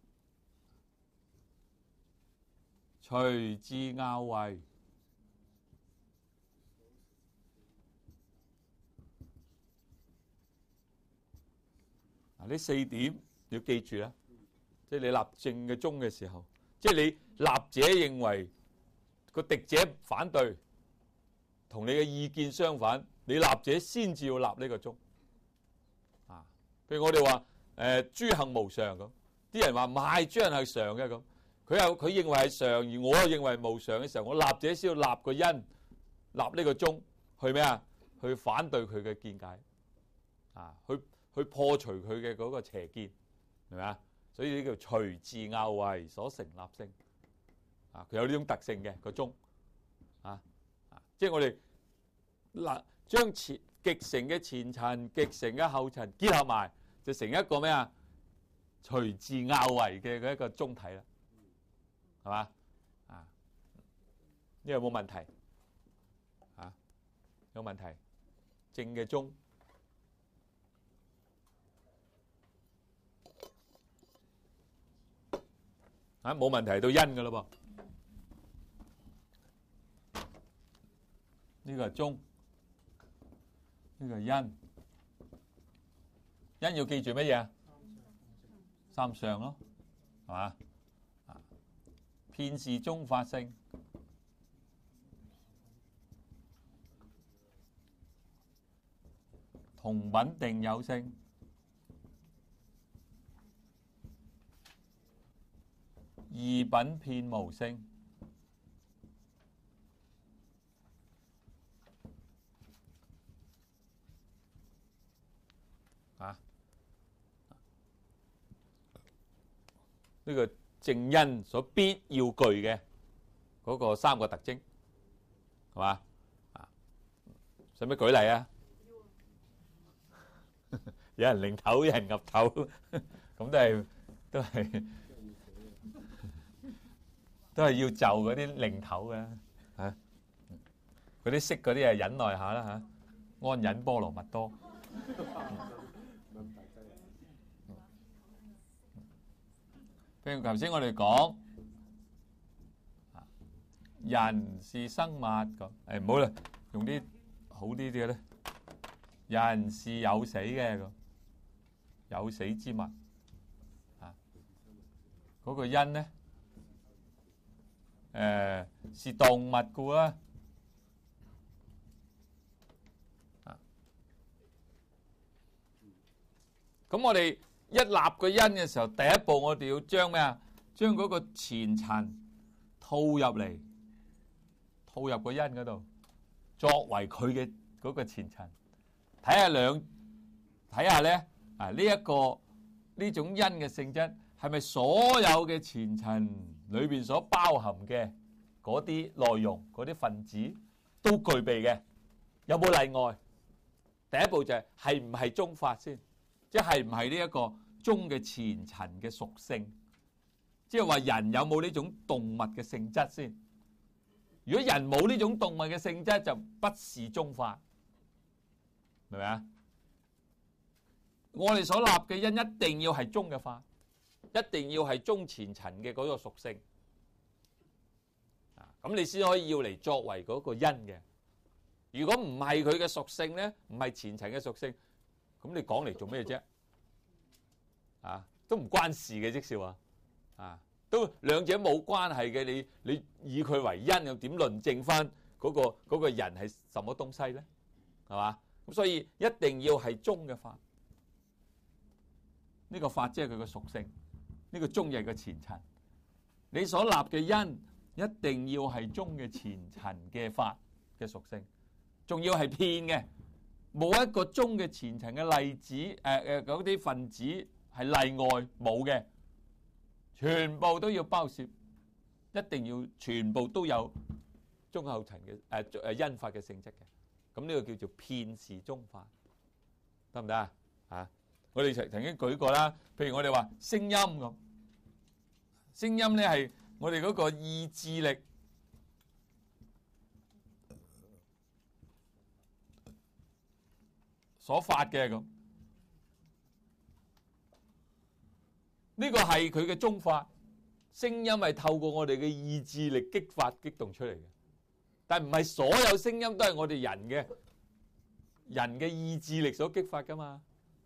隨自拗違， 呢4點要記住啦，即係你立正嘅鐘嘅時候，即係你立者認為個敵者反對，同你嘅意見相反，你立者先至要立呢個鐘。啊，譬如我哋話諸行無常咁，啲人話唔係諸行係常嘅咁，佢認為係常，而我又認為無常嘅時候，我立者先要立個因，立呢個鐘去咩啊？去反對佢嘅見解，啊，去破除佢嘅嗰個邪見，係咪啊？所以呢叫隨自拗為所成立聲，啊，佢有呢種特性嘅個鐘，即係我哋嗱將極成嘅前塵、極成嘅後塵結合埋，就成一個咩啊？隨自拗為嘅一個鐘體啦，係嘛？啊，呢個冇問題，有問題，正嘅鐘。冇問題到因噶咯噃，呢個係鐘，呢個係因，因要記住乜嘢啊？三相咯，係嘛？遍是鐘法性，同品定有性。異品遍無性，呢個正因所必要具嘅嗰個3個特徵，係嘛？使唔使舉例啊？有人擰頭，有人岌頭，咁都係要就嗰啲擰頭嘅嚇，嗰啲識嗰啲忍耐下啦嚇，安忍波羅蜜多。譬如頭先我哋講，人是生物咁，唔好啦，用啲好啲嘅咧，人是有死嘅咁，有死之物，嗰個因咧。是動物故啦，咁我哋一立個因嘅時候，第一步我哋要將咩啊？將嗰個前塵套入嚟，套入個因嗰度，作為佢嘅嗰個前塵，睇下咧呢種因嘅性質係咪所有嘅前塵裏邊所包含嘅嗰啲內容、嗰啲分子都具備嘅，有冇例外？第一步就係唔係鐘法先，即係唔係呢一個鐘嘅前塵嘅屬性，即係話人有冇呢種動物嘅性質先？如果人冇呢種動物嘅性質，就不是鐘法，明唔明啊？我哋所立嘅因一定要係鐘嘅法。一定要係鐘前塵嘅嗰個屬性，咁你先可以要嚟作為嗰個因嘅。如果唔係佢嘅屬性咧，唔係前塵嘅屬性，咁你講嚟做咩啫？都唔關事嘅，即是話，都兩者冇關係嘅。你以佢為因，又點論證翻嗰個人係什麼東西咧？係嘛？咁所以一定要係鐘嘅法，呢個法即係佢嘅屬性。呢個鐘係個前塵，你所立嘅因一定要係鐘嘅前塵嘅法嘅屬性，仲要係遍嘅，冇一個鐘嘅前塵嘅例子，嗰啲分子係例外冇嘅，全部都要包攝，一定要全部都有鐘後塵嘅因法嘅性質嘅，咁呢個叫做遍是鐘法，得唔得啊？我哋曾經舉過啦，譬如我哋話聲音咁，聲音咧係我哋嗰個意志力所發嘅咁，呢個係佢嘅鐘法。聲音係透過我哋嘅意志力激發激動出嚟嘅，但唔係所有聲音都係我哋人嘅意志力所激發噶嘛。係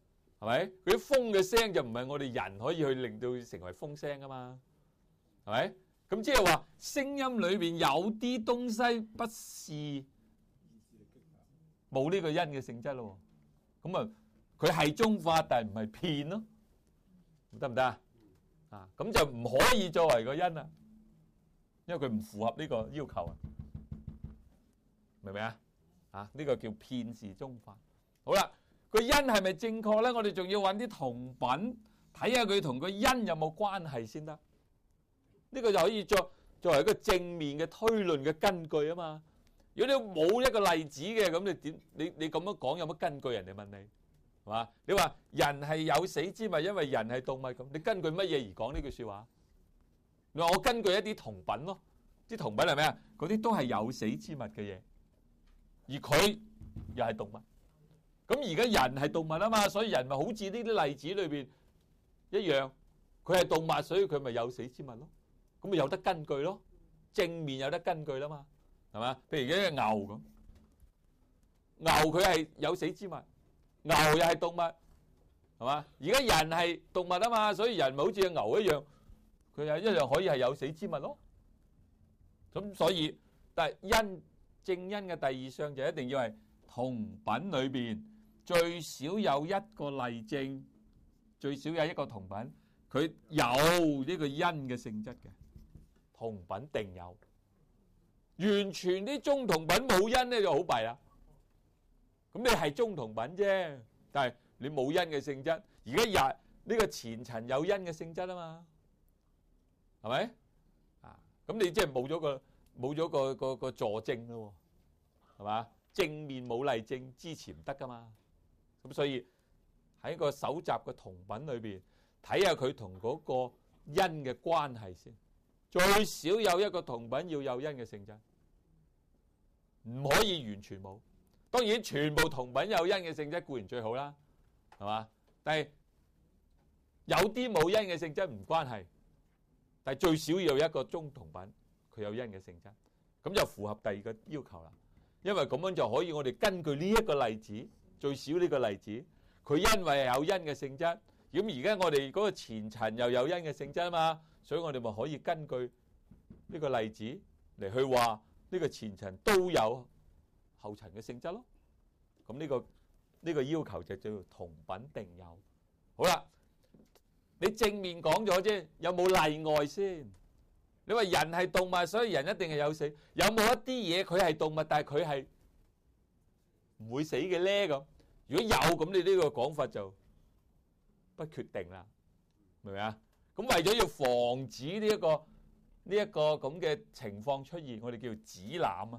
係咪？嗰啲風嘅聲就唔係我哋人可以去令到成為風聲噶嘛，係咪？咁即係話聲音裏邊有啲東西不是冇呢個因嘅性質咯。咁啊，佢係中法，但係唔係片咯，得唔得啊？啊，咁就唔可以作為個因啊，因為佢唔符合呢個要求啊，明唔明啊？啊，呢個叫片是中法。好啦，個因係咪正確咧？我哋仲要揾啲同品睇下佢同個因有冇關係先得。呢個就可以作為一個正面嘅推論嘅根據啊嘛。如果你冇一個例子嘅，咁你點？你咁樣講有乜根據？人哋問你係嘛？你話人係有死之物，因為人係動物咁，你根據乜嘢而講呢句説話？你話我根據一啲同品咯，啲同品係咩啊？嗰啲都係有死之物嘅嘢，而佢又係動物。咁而家人係動物啊嘛，所以人咪好似呢啲例子裏邊一樣，佢係動物，所以佢咪有死之物咯。咁咪有得根據咯，正面有得根據啦嘛，係嘛？譬如而家牛咁，牛佢係有死之物，牛又係動物，係嘛？而家人係動物啊嘛，所以人咪好似個牛一樣，佢係一樣可以係有死之物咯。咁所以，但係正因嘅第二項就一定要係同品裏邊最少有一個例證，最少有一個同品，佢有呢個因嘅性質嘅。同品定有，完全啲中同品冇因咧就好弊啦。咁你係中同品啫，但係你冇因嘅性質。而家呢個前塵有因嘅性質啊嘛，係咪？啊，咁你即係冇咗個助證咯，係嘛？正面冇例證支持唔得噶嘛。咁所以喺個搜集嘅同品裏邊，睇下佢同嗰個因嘅關係先。最少有一個同品要有因嘅性質，唔可以完全冇。當然全部同品有因嘅性質固然最好啦，係嘛？但係有啲冇因嘅性質唔關係，但係最少要有一個中同品佢有因嘅性質，咁就符合第二個要求啦。因為咁樣就可以我哋根據呢一個例子，最少呢個例子，佢因為有因嘅性質，咁而家我哋嗰個前塵又有因嘅性質啊嘛。所以我哋咪可以根據呢個例子嚟去話呢個前塵都有後塵嘅性質咯。咁呢個要求就叫做同品定有。好啦，你正面講咗啫，有冇例外先？你話人係動物，所以人一定係有死。有冇一啲嘢佢係動物，但係佢係唔會死嘅咧？咁如果有，咁你呢個講法就不決定啦，明唔明啊？咁為咗要防止呢一個咁嘅情況出現，我哋叫做指南啊。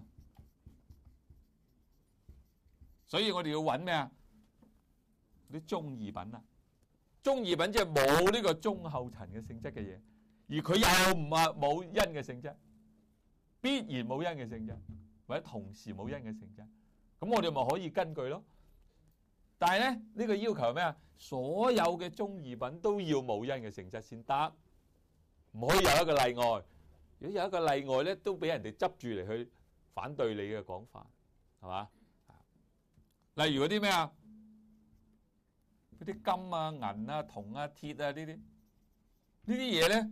所以我哋要揾咩啊？啲中二品啊，中二品即係冇呢個中後塵嘅性質嘅嘢，而佢又唔係冇因嘅性質，必然冇因嘅性質，或者同時冇因嘅性質。咁我哋咪可以根據咯。但係咧，呢個要求係咩啊？所有嘅中二品都要冇因嘅性質先得，唔可以有一個例外。如果有一個例外咧，都俾人哋執住嚟去反對你嘅講法，係嘛？例如嗰啲咩啊？嗰啲金啊、銀啊、銅啊、鐵啊呢啲嘢咧，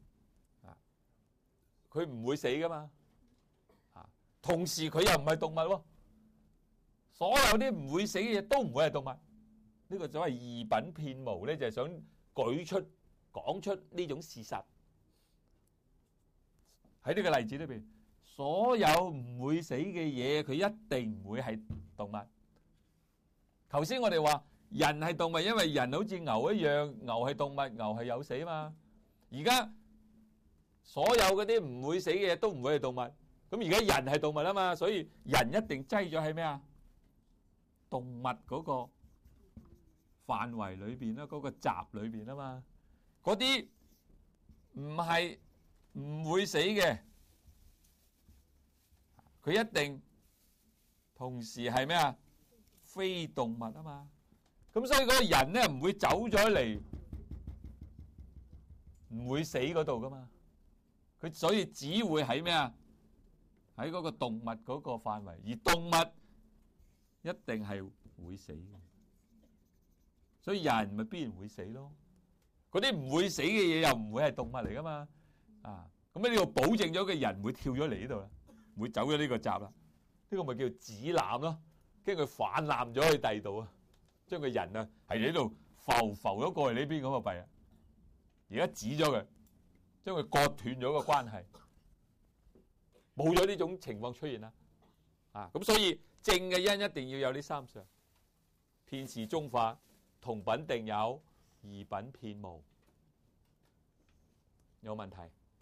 佢唔會死噶嘛。同時佢又唔係動物喎。所有啲唔會死嘅嘢都唔會係動物，呢個所謂異品遍無咧，就係想講出呢種事實。喺呢個例子裏邊，所有唔會死嘅嘢，佢一定唔會係動物。頭先我哋話人係動物，因為人好似牛一樣，牛係動物，牛係有死嘛。而家所有嗰啲唔會死嘅嘢都唔會係動物，咁而家人係動物啊嘛，所以人一定擠咗喺咩啊？動物嗰個範圍裏邊啦，嗰個集裏邊啊嘛，嗰啲唔係唔會死嘅，佢一定同時係咩啊？非動物啊嘛，咁所以嗰個人咧唔會走咗嚟，唔會死嗰度噶嘛，佢所以只會喺咩啊？喺嗰個動物嗰個範圍，而動物一定係會死嘅。 所以人咪必然會死咯。嗰啲唔會死嘅嘢又唔會係動物嚟噶嘛。啊，咁呢個保證咗個人唔會跳咗嚟呢度啦，唔會走咗呢個閘啦。呢個咪叫指南咯，跟住佢泛濫咗去第二度啊，將個人啊係喺度浮咗過嚟呢邊咁就弊啦。而家指咗佢，將佢割斷咗個關係，冇咗呢種情況出現啦。啊，咁所以正嘅因一定要有呢三相：遍是中法，同品定有，異品遍無。有問題？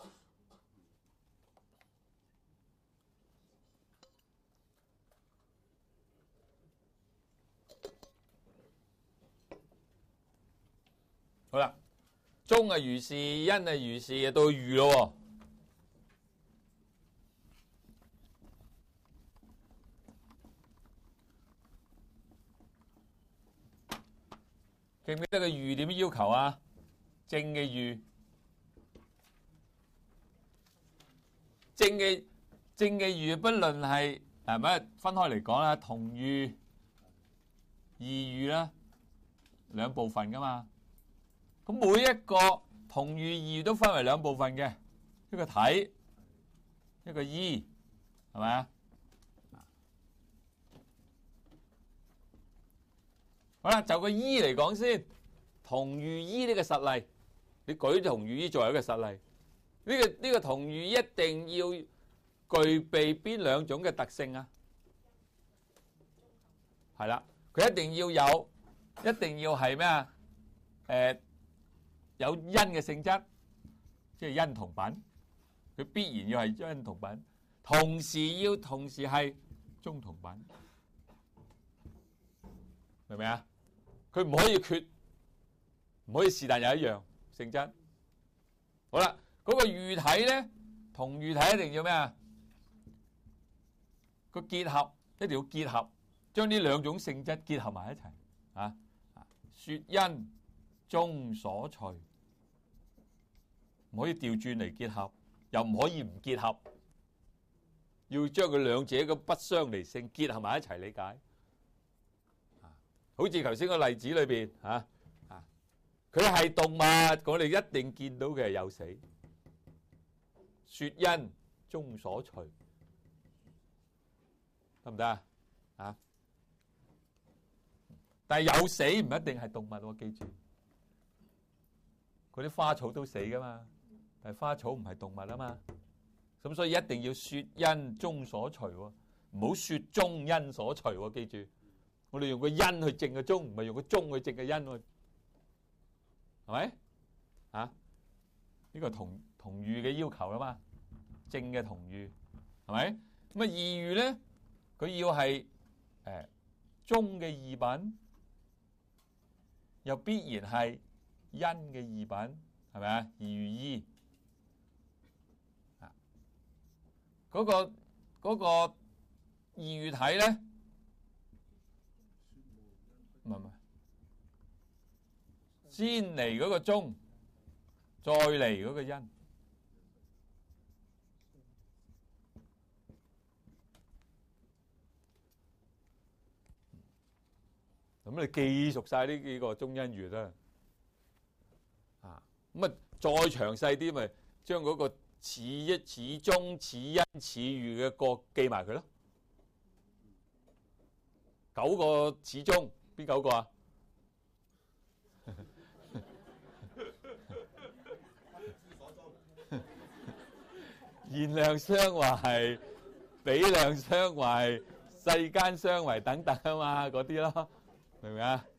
好啦，中係如是，因係如是，到喻咯。記唔記得個喻點要求啊？正嘅喻，正嘅喻，不論係咪分開嚟講啦，同喻、異喻啦，兩部分噶嘛。咁每一個同喻、異喻都分為兩部分嘅，一個體，一個依，係咪啊？好啦，就個依嚟講先，同喻依呢個實例，你舉同喻依作為一個實例，呢個同喻一定要具備邊兩種嘅特性啊？係啦，佢一定要係咩啊？有因嘅性質，即係因同品，佢必然要係因同品，同時係中同品，明唔明啊？佢唔可以缺，唔可以是但有一樣性質。好啦，嗰個喻體咧，同喻體一定要咩啊？個結合一定要結合，將呢兩種性質結合埋一齊啊！說因中所隨，唔可以調轉嚟結合，又唔可以唔結合，要將佢兩者嘅不相離性結合埋一齊理解。好似頭先個例子裏邊佢係動物，我哋一定見到佢係有死。說因中所隨，得唔得啊？但係有死唔一定係動物喎，記住。嗰啲花草都死噶嘛，但係花草唔係動物啊嘛。咁所以一定要說因中所隨喎，唔好說中因所隨喎，記住。我哋用個因去證個中，唔係用個中去證個因喎，係咪？呢個同喻嘅要求啊嘛，正嘅同喻，係咪？咁啊異喻咧，佢要係中嘅異品，又必然係因嘅異品，係咪啊？異喻依嗰個異喻體咧。唔係，先嚟嗰個中，再嚟嗰個因。咁你記熟晒呢幾個中因喻啦。咁啊再詳細啲，咪將嗰個似一、似中、似因、似喻嘅個記埋佢咯。九個似中。邊九個啊？現量相違、比量相違、世間相違等等啊嘛，嗰啲咯，明唔明啊？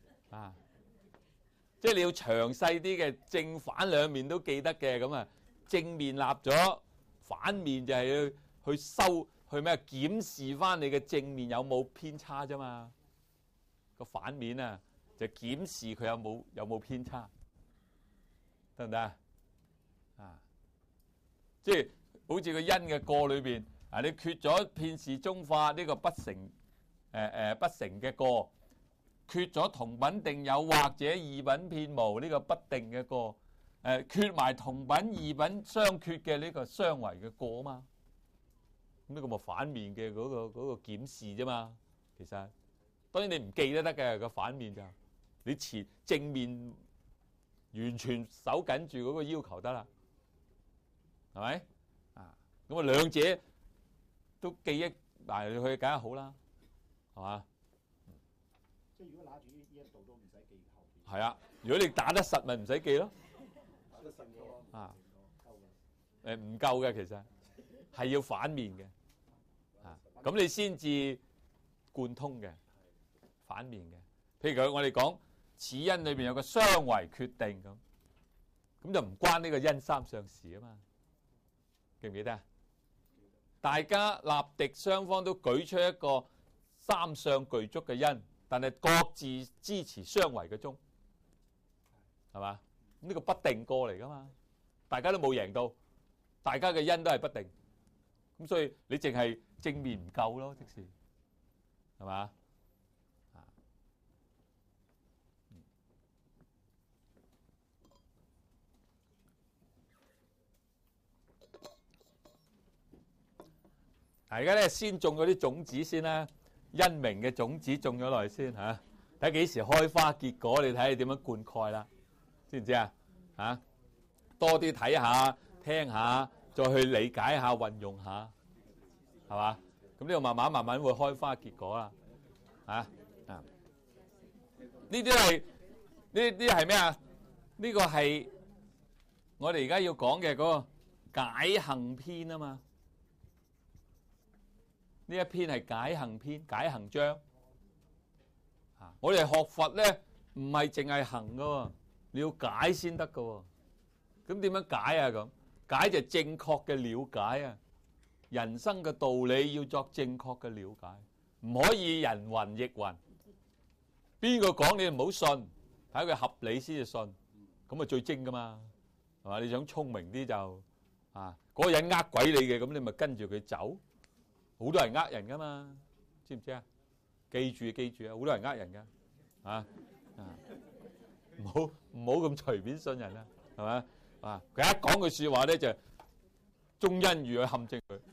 即係你要詳細啲嘅，正反兩面都記得嘅，咁啊，正面立咗，反面就係去咩檢視翻你嘅正面有冇偏差啫嘛。個反面啊，就檢視佢有冇偏差，得唔得啊？即係好似個因嘅過裏邊你缺咗遍是中法呢個不成不成嘅過，缺咗同品定有或者異品遍無呢個不定嘅過，缺埋同品異品相缺嘅呢個相違嘅過啊嘛。咁呢個咪反面嘅嗰個檢視啫嘛，其實。當然你唔記得嘅個反面就你正面完全守緊住嗰個要求得啦，係咪？啊，咁啊兩者都記憶埋去梗係好啦，係嘛？ 即係如果揦住呢一度都唔使記後邊。 係啊，如果你打得實咪唔使記咯。 打得實咗啊， 夠嘅。 唔夠嘅，其實係要反面嘅，啊，咁你先至貫通嘅，反面嘅。譬如我哋講此因裏邊有個相違決定咁就唔關呢個因三相事啊嘛，記唔記得啊？大家立敵雙方都舉出一個三相具足嘅因，但係各自支持相違嘅宗，係嘛？呢個不定過嚟噶嘛，大家都冇贏到，大家嘅因都係不定，咁所以你淨係正面唔夠咯，即是係嘛？而家咧先種嗰啲種子先啦，因明嘅種子種咗落去先嚇，睇幾時開花結果，你睇你點樣灌溉啦，知唔知啊？嚇，多啲睇下、聽下，再去理解下、運用下，係嘛？咁呢度慢慢會開花結果啦，啊！呢啲係咩啊？呢個係我哋而家要講嘅嗰個解行篇啊嘛。呢一篇係解行篇、解行章。我哋學佛咧，唔係淨係行噶喎，你要解先得噶喎。咁點樣解啊？咁解就正確嘅了解啊！人生嘅道理要作正確嘅了解，唔可以人云亦云。邊個講你唔好信，睇佢合理先至信，咁啊最精噶嘛，係嘛？你想聰明啲就嗰個人呃鬼你嘅，咁你咪跟住佢走。好多人呃人噶嘛，知唔知啊？記住啊，好多人呃人噶，唔好咁隨便信人啦，係咪？佢一講句説話咧，就中因如去陷阱佢，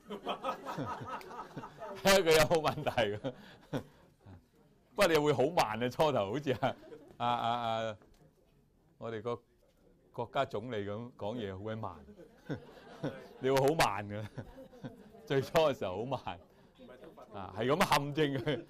睇下佢有冇問題嘅。不過你會好慢啊，初頭好似我哋個國家總理咁講嘢好鬼慢，你會好慢㗎。最初嘅時候好慢，係咁陷阱佢，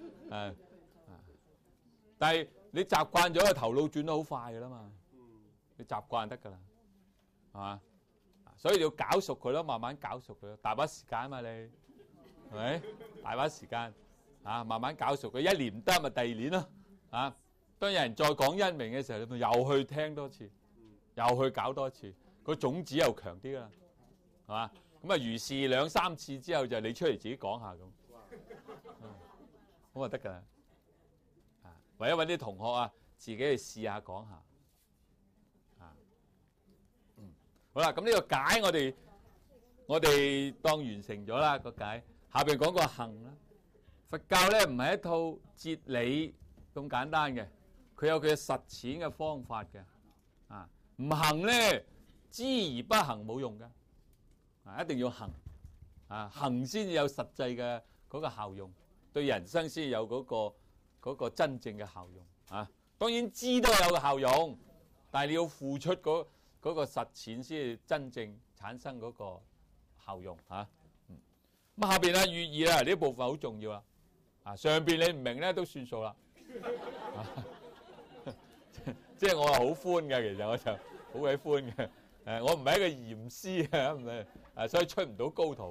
但係你習慣咗，個頭腦轉得好快㗎啦嘛，你習慣得㗎啦，係嘛？所以你要搞熟佢咯，慢慢搞熟佢，大把時間啊嘛，你係咪？大把時間慢慢搞熟佢，一年唔得咪第二年咯，當有人再講因明嘅時候，你咪又去聽多次，又去搞多次，個種子又強啲啦，係嘛？咁啊，如是2、3次之後，就你出嚟自己講下咁，咁就得㗎啦。或者揾啲同學自己去試下講下。好啦，咁呢個解我哋當完成咗啦個解。下邊講個行啦。佛教咧唔係一套哲理咁簡單嘅，佢有佢嘅實踐嘅方法嘅。唔行咧，知而不行冇用㗎。一定要行，行先至有實際嘅嗰個效用，對人生先有嗰個真正嘅效用。當然知都有個效用，但係你要付出嗰個實踐先至真正產生嗰個效用。咁下邊寓意啦，呢部分好重要啦。上邊你唔明咧都算數啦。即係我係好寬嘅，其實我就好鬼寬嘅。我唔係一個嚴師唔係，所以出唔到高徒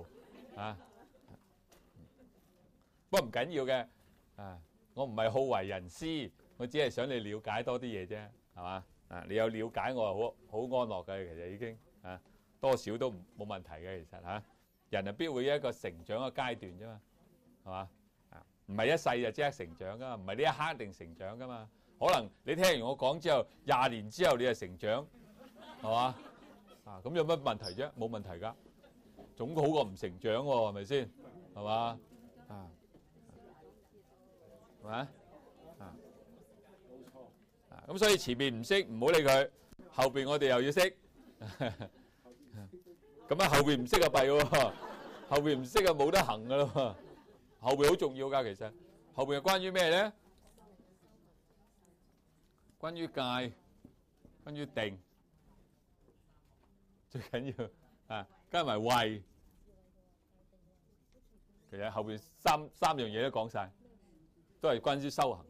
不過唔緊要嘅，我唔係好為人師，我只係想你了解多啲嘢啫，係嘛？你有了解我係好安樂嘅，其實已經多少都冇問題嘅，其實人係必會一個成長嘅階段啫嘛，係嘛？唔係一世就即刻成長噶嘛，唔係呢一刻一定成長噶嘛，可能你聽完我講之後，20年之後你就成長，係嘛？咁有乜問題啫？冇問題㗎，總好過唔成長喎，係咪先？係嘛？係咪？冇錯。咁所以前面唔識唔好理佢，後邊我哋又要識。咁後邊唔識就弊喎，後邊唔識就冇得行㗎咯。後邊好重要㗎，其實後邊係關於咩咧？ 關於戒，關於定，最緊要啊，加埋慧。其實後邊三樣嘢都講晒，都係關於修行。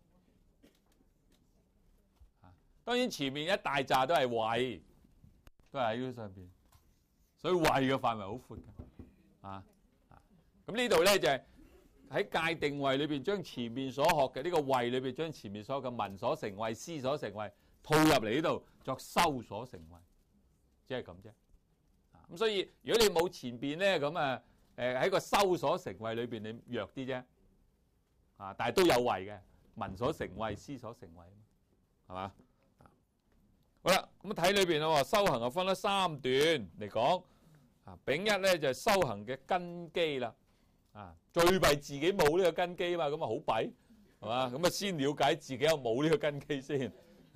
當然前面一大紮都係慧，都係喺呢上邊，所以慧嘅範圍好闊嘅。咁呢度咧就係喺戒定慧裏邊，將前面所學嘅呢個慧裏邊，將前面所有嘅聞所成慧、思所成慧套入嚟呢度作修所成慧，即係咁啫。咁所以如果你冇前邊咧，咁啊喺個修所成慧裏邊你弱啲啫。但係都有慧嘅，聞所成慧、思所成慧，係嘛？好啦，咁睇裏邊咯，修行就分咗三段嚟講。丙一咧就係修行嘅根基啦。最弊自己冇呢個根基嘛，咁啊好弊，係嘛？咁啊先了解自己有冇呢個根基先。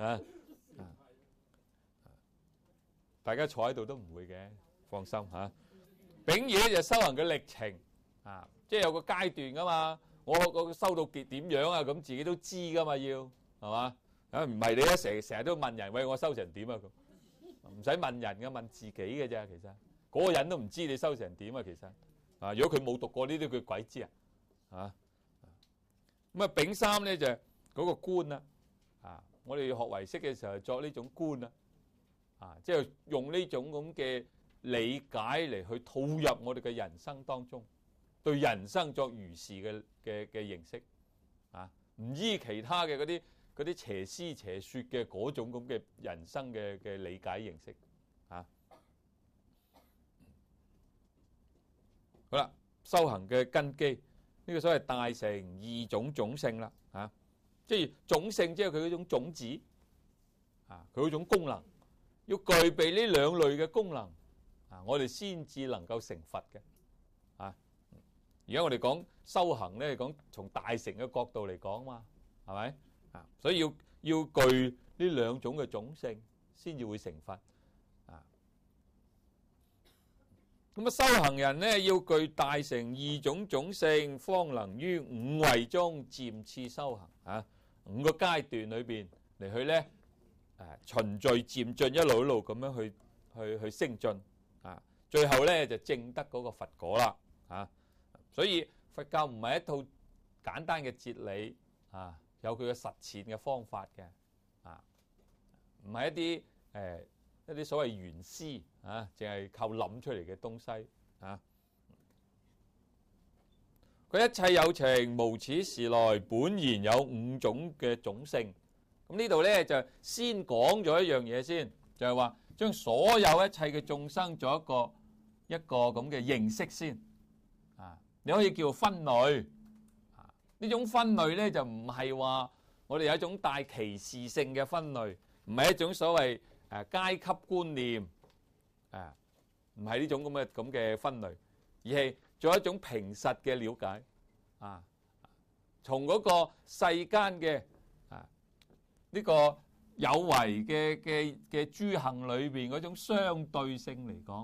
大家坐喺度都唔會嘅，放心嚇。丙二咧就係修行嘅歷程，即係有個階段噶嘛。我修到點樣啊？咁自己都知噶嘛，要係嘛？唔係你一成日都問人，喂，我修成點啊？咁唔使問人嘅，問自己嘅啫。其實嗰個人都唔知你修成點啊。其實如果佢冇讀過呢啲，佢鬼知啊？咁丙三咧就係嗰個觀啦。我哋學唯識嘅時候作呢種觀啦。即係用呢種咁嘅理解嚟去套入我哋嘅人生當中，對人生作如是嘅認識。唔依其他嘅嗰啲邪師邪說嘅嗰種咁嘅人生嘅理解認識。好啦，修行嘅根基呢個所謂大乘二種種性啦。即係種性，即係佢嗰種種子，佢嗰種功能，要具備呢兩類嘅功能，我哋先至能夠成佛嘅。而家我哋講修行咧，講從大乘嘅角度嚟講嘛，係咪？所以要具呢兩種嘅種性，先至會成佛。咁修行人咧要具大乘二種種性，方能於五位中漸次修行。五個階段裏邊嚟去咧，循序漸進，一路咁樣去升進。最後咧就證得嗰個佛果啦。所以佛教唔係一套簡單嘅哲理，有佢嘅實踐嘅方法嘅，唔係一啲所謂玄思，淨係靠諗出嚟嘅東西。佢一切有情無始時來，本然有五種嘅種性。咁呢度咧就先講咗一樣嘢先，就係話將所有一切嘅眾生做一個咁嘅認識先。你可以叫分類。呢種分類咧就唔係話我哋有一種帶歧視性嘅分類，唔係一種所謂階級觀念，唔係呢種咁嘅分類，而係做一種平實嘅了解。從嗰個世間嘅呢個有為嘅諸行裏邊嗰種相對性嚟講，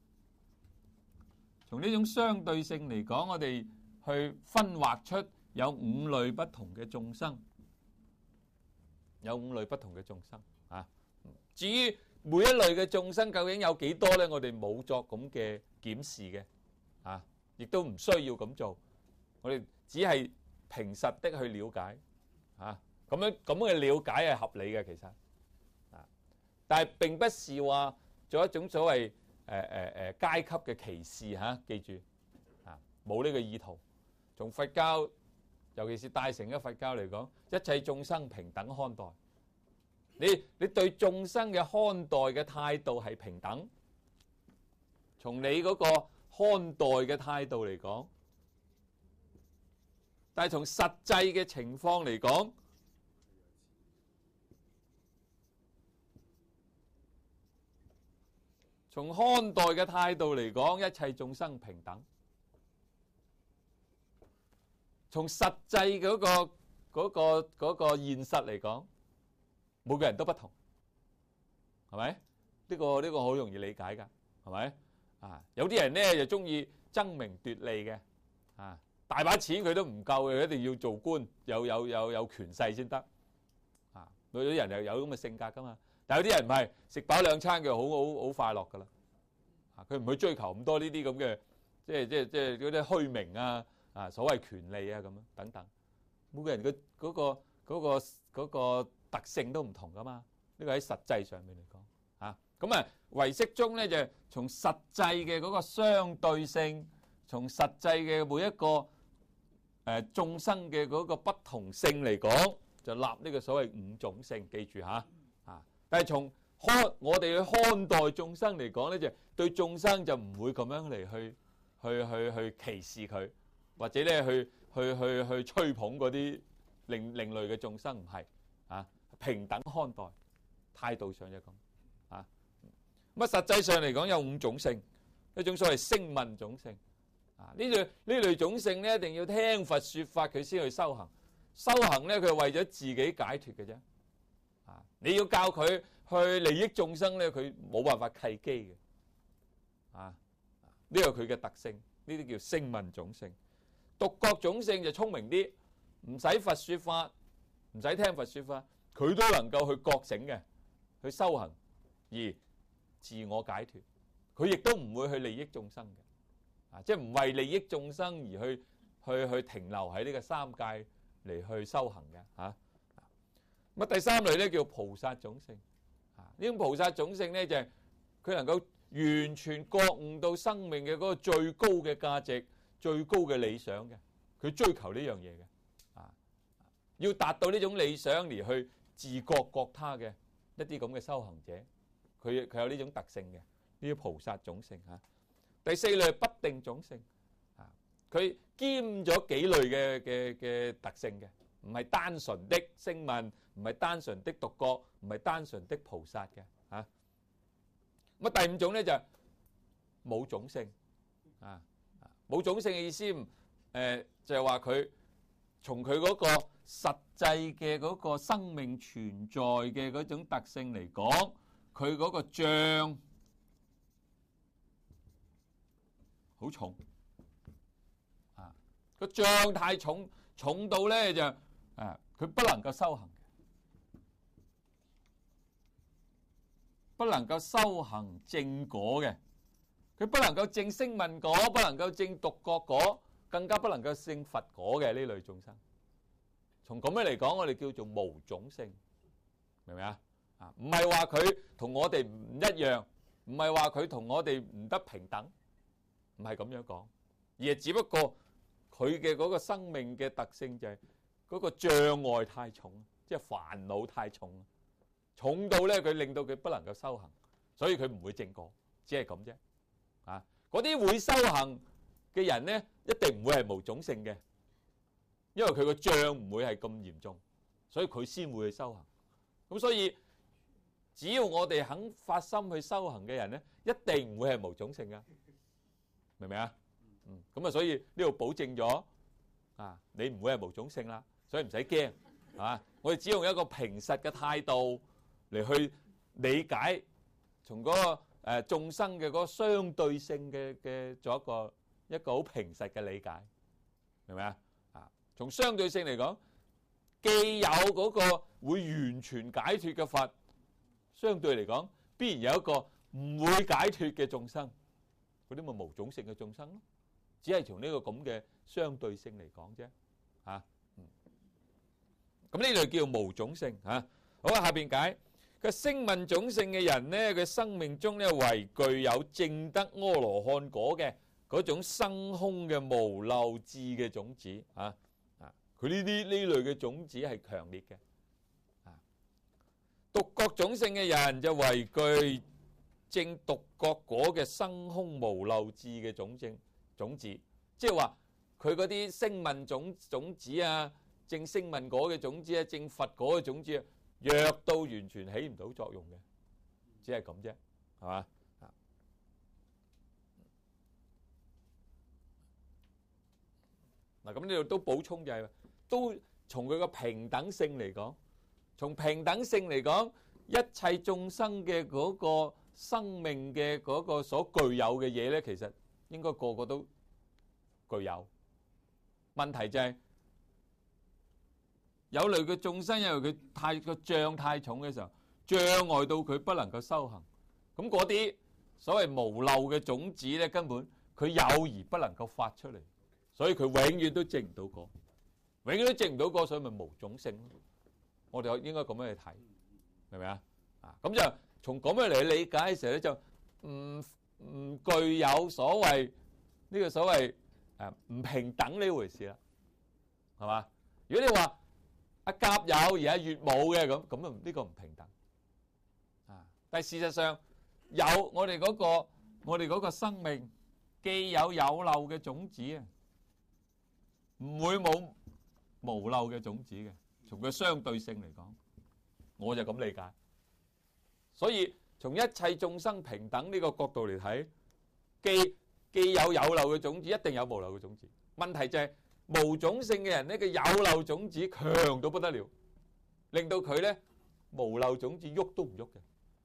從呢種相對性嚟講，我哋去分劃出有五類不同嘅眾生，有五類不同嘅眾生。至於每一類嘅眾生究竟有幾多咧？我哋冇作咁嘅檢視嘅，亦都唔需要咁做。我哋只係平實的去了解，咁嘅了解係合理嘅，其實，但係並不是話做一種所謂階級嘅歧視。記住，冇呢個意圖。從佛教，尤其是大乘嘅佛教嚟講，一切眾生平等看待。你對眾生嘅看待嘅態度係平等。從你嗰個看待嘅態度嚟講，但係從實際嘅情況嚟講，從看待嘅態度嚟講，一切眾生平等。從實際嗰個現實嚟講，每個人都不同，係咪？呢個好容易理解㗎，係咪？有啲人咧就中意爭名奪利嘅，大把錢佢都唔夠嘅，一定要做官，有權勢先得。 有啲人又有咁嘅性格噶嘛，但有啲人唔係，食飽兩餐佢好快樂噶啦，佢唔去追求咁多呢啲咁嘅，即係嗰啲虛名啊，所謂權利啊咁樣等等。每個人嘅嗰個特性都唔同噶嘛，呢個喺實際上面嚟講嚇。咁啊，唯識中咧就從實際嘅嗰個相對性，從實際嘅每一個眾生嘅嗰個不同性嚟講，就立呢個所謂五種性，記住嚇啊！但係從我哋去看待眾生嚟講咧，就對眾生就唔會咁樣嚟去歧視佢，或者咧去吹捧嗰啲另類嘅眾生，唔係啊，平等看待，態度上就咁啊。咁啊，實際上嚟講有五種性，一種所謂聲聞種性啊，呢類種性咧一定要聽佛說法佢先去修行。修行咧，佢係為咗自己解脫嘅啫。啊，你要教佢去利益眾生咧，佢冇辦法契機嘅。啊，呢個佢嘅特性，呢啲叫聲聞種性。獨覺種性就聰明啲，唔使佛說法，唔使聽佛說法，佢都能夠去覺醒嘅，去修行而自我解脫。佢亦都唔會去利益眾生嘅。啊，即係唔為利益眾生而去停留喺呢個三界嚟去修行嘅嚇。咁第三類咧叫菩薩種性。啊，呢種菩薩種性咧就係佢能夠完全覺悟到生命嘅嗰個最高嘅價值、最高嘅理想嘅，佢追求呢樣嘢嘅。啊，要達到呢種理想而去自覺覺他嘅一啲咁嘅修行者，佢有呢種特性嘅，呢啲菩薩種性嚇。第四類係不定種性。佢兼咗幾類嘅特性嘅，唔係單純的聲聞，唔係單純的獨覺，唔係單純的菩薩嘅嚇。咁第五種咧就冇種性啊，冇種性嘅意思就係話佢從佢嗰個實際嘅嗰個生命存在嘅嗰種特性嚟講，佢嗰個障好重。個障太重，重到咧就佢不能夠修行嘅，不能夠修行正果嘅，佢不能夠證聲聞果，不能夠證獨覺果，更加不能夠證佛果嘅呢類眾生。從咁樣嚟講，我哋叫做無種性，明唔明啊？啊，唔係話佢同我哋唔一樣，唔係話佢同我哋唔得平等，唔係咁樣講，而係只不過佢嘅嗰個生命嘅特性就係嗰個障礙太重，即係煩惱太重，重到咧佢令到佢不能夠修行，所以佢唔會證果，只係咁啫。啊，嗰啲會修行嘅人咧，一定唔會係無種性嘅，因為佢個障唔會係咁嚴重，所以佢先會去修行。咁所以只要我哋肯發心去修行嘅人咧，一定唔會係無種性噶，明唔明啊？咁啊，所以呢度保證咗啊，你唔會係無種性啦，所以唔使驚啊！我哋只用一個平實嘅態度嚟去理解，從嗰個眾生嘅嗰個相對性嘅做一個好平實嘅理解，明唔明啊？啊，從相對性嚟講，既有嗰個會完全解脫嘅佛，相對嚟講，必然有一個唔會解脫嘅眾生，嗰啲咪無種性嘅眾生咯。只係從呢個咁嘅相對性嚟講啫，嚇。咁呢類叫無種性嚇。好啊，下邊解個聲聞種性嘅人咧，佢生命中咧為具有證得阿羅漢果嘅嗰種生空嘅無漏智嘅種子啊啊！佢呢類嘅種子係強烈嘅啊。獨覺種性嘅人就為具證獨覺果嘅生空無漏智嘅種子，即係話佢嗰啲聲聞種子啊，證聲聞果嘅種子啊，證佛果嘅種子啊，弱到完全起唔到作用嘅，只係咁啫，係嘛？嗱，咁呢度都補充就係，都從佢個平等性嚟講，從平等性嚟講，一切眾生嘅嗰個生命嘅嗰個所具有嘅嘢咧，其實應該個個都具有。問題就係有類嘅眾生，因為佢個障太重嘅時候，障礙到佢不能夠修行。咁嗰啲所謂無漏嘅種子咧，根本佢有而不能夠發出嚟，所以佢永遠都證唔到果，永遠都證唔到果，所以咪無種性咯。我哋應該咁樣去睇，明唔明啊？咁就從咁樣嚟理解嘅時候咧，就唔具有所謂呢個所謂唔平等呢回事啦，係嘛？如果你話阿甲有而阿乙冇嘅咁啊，呢個唔平等啊！但係事實上有我哋嗰個生命既有漏嘅種子啊，唔會冇無漏嘅種子嘅。從佢相對性嚟講，我就咁理解。所以從一切眾生平等呢個角度嚟睇，既有漏嘅種子，一定有無漏嘅種子。問題就係無種性嘅人呢，佢有漏種子強到不得了，令到佢咧無漏種子喐都唔喐嘅。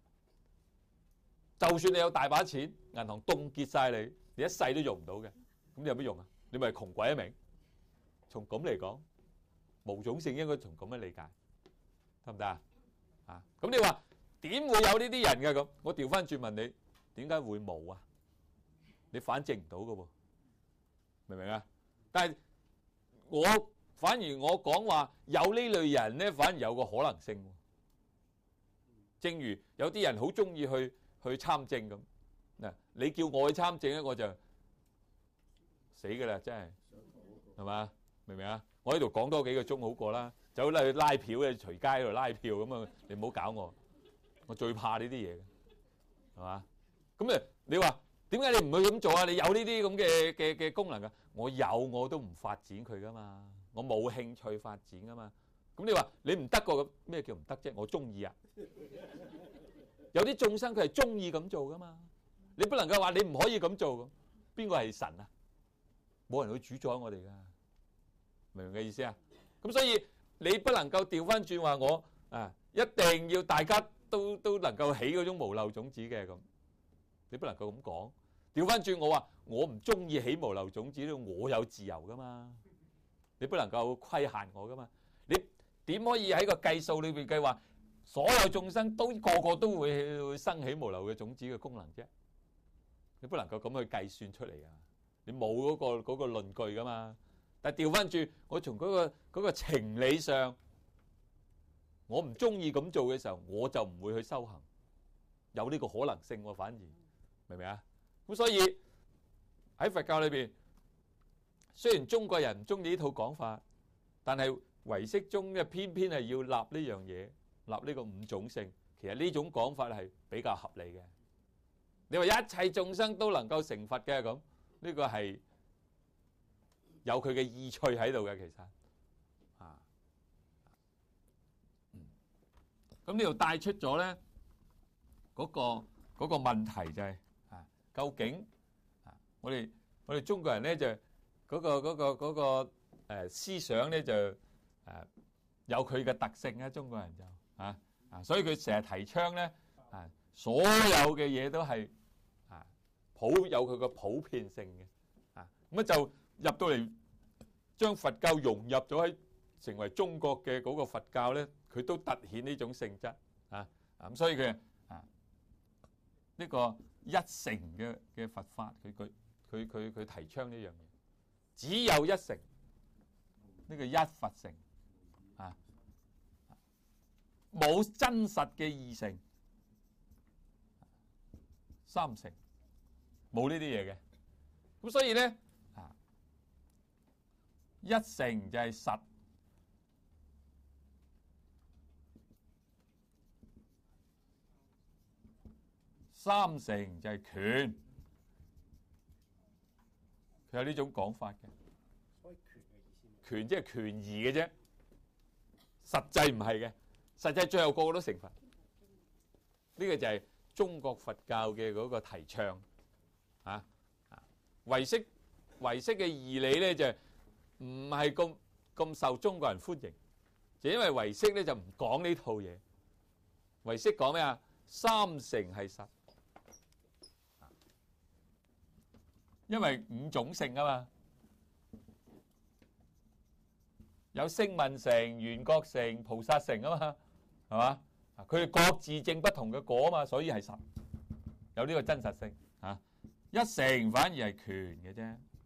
就算你有大把錢，銀行凍結晒你，你一世都用唔到嘅，咁你有乜用啊？你咪窮鬼一名。從咁嚟講，無種性應該從咁樣理解，得唔得啊？咁你話點會有呢啲人嘅咁？我調翻轉問你，點解會冇啊？你反證唔到嘅喎，明唔明啊？但係反而我講話有呢類人咧，反而有個可能性。正如有啲人好中意去參政咁，嗱，你叫我去參政咧，我就死㗎啦，真係，係嘛？明唔明啊？我喺度講多幾個鐘好過啦，走去拉票嘅，隨街喺度拉票咁啊！你唔好搞我，我最怕呢啲嘢嘅，係嘛？咁啊，你話點解你唔去咁做啊？你有呢啲咁嘅功能㗎，我有我都唔發展佢噶嘛，我冇興趣發展噶嘛。咁你話你唔得過咁咩叫唔得啫？我中意啊！有啲眾生佢係中意咁做噶嘛，你不能夠話你唔可以咁做咁，邊個係神啊？冇人去主宰我哋噶。明唔明嘅意思啊？咁所以你不能夠調翻轉話我一定要大家都能夠起嗰種無漏種子嘅咁，你不能夠咁講。調翻轉我話我唔中意起無漏種子，我有自由噶嘛，你不能夠規限我噶嘛。你點可以喺個計數裏邊計劃所有眾生個個都會生起無漏嘅種子嘅功能啫？你不能夠咁去計算出嚟噶，你冇嗰個論據噶嘛。但係調翻轉，我從嗰個情理上，我唔中意咁做嘅時候，我就唔會去修行，有呢個可能性喎。反而明唔明啊？咁所以喺佛教裏邊，雖然中國人唔中意呢套講法，但係唯識中嘅偏偏係要立呢樣嘢，立呢個五種性。其實呢種講法係比較合理嘅。你話一切眾生都能夠成佛嘅咁，呢個係有佢嘅意趣喺度嘅，其實咁呢度帶出咗咧嗰個問題就係究竟我哋中國人咧就嗰個思想咧就有佢嘅特性啊，中國人就所以佢成日提倡咧所有嘅嘢都係有佢個普遍性嘅咁就入到嚟將佛教融入咗喺成為中國嘅嗰個佛教咧，佢都凸顯呢種性質咁所以佢呢個一乘嘅佛法，佢提倡呢樣嘢，只有一乘，呢個一佛乘冇真實嘅二乘、三乘，冇呢啲嘢嘅。咁所以咧一乘就係實，三乘就係權，佢有呢種講法嘅。 所以權嘅意思， 權即係權宜嘅啫，實際唔係嘅，實際最後個個都成佛。呢個就係中國佛教嘅嗰個提倡唯識嘅義理咧就唔係咁受中國人歡迎，就因為唯識咧就唔講呢套嘢。唯識講咩啊？三乘係實，因為五種性啊嘛。 有聲聞乘、緣覺乘、菩薩乘啊嘛，係嘛？佢哋各自證不同嘅果啊嘛，所以係實，有呢個真實性啊。一乘反而係權嘅啫，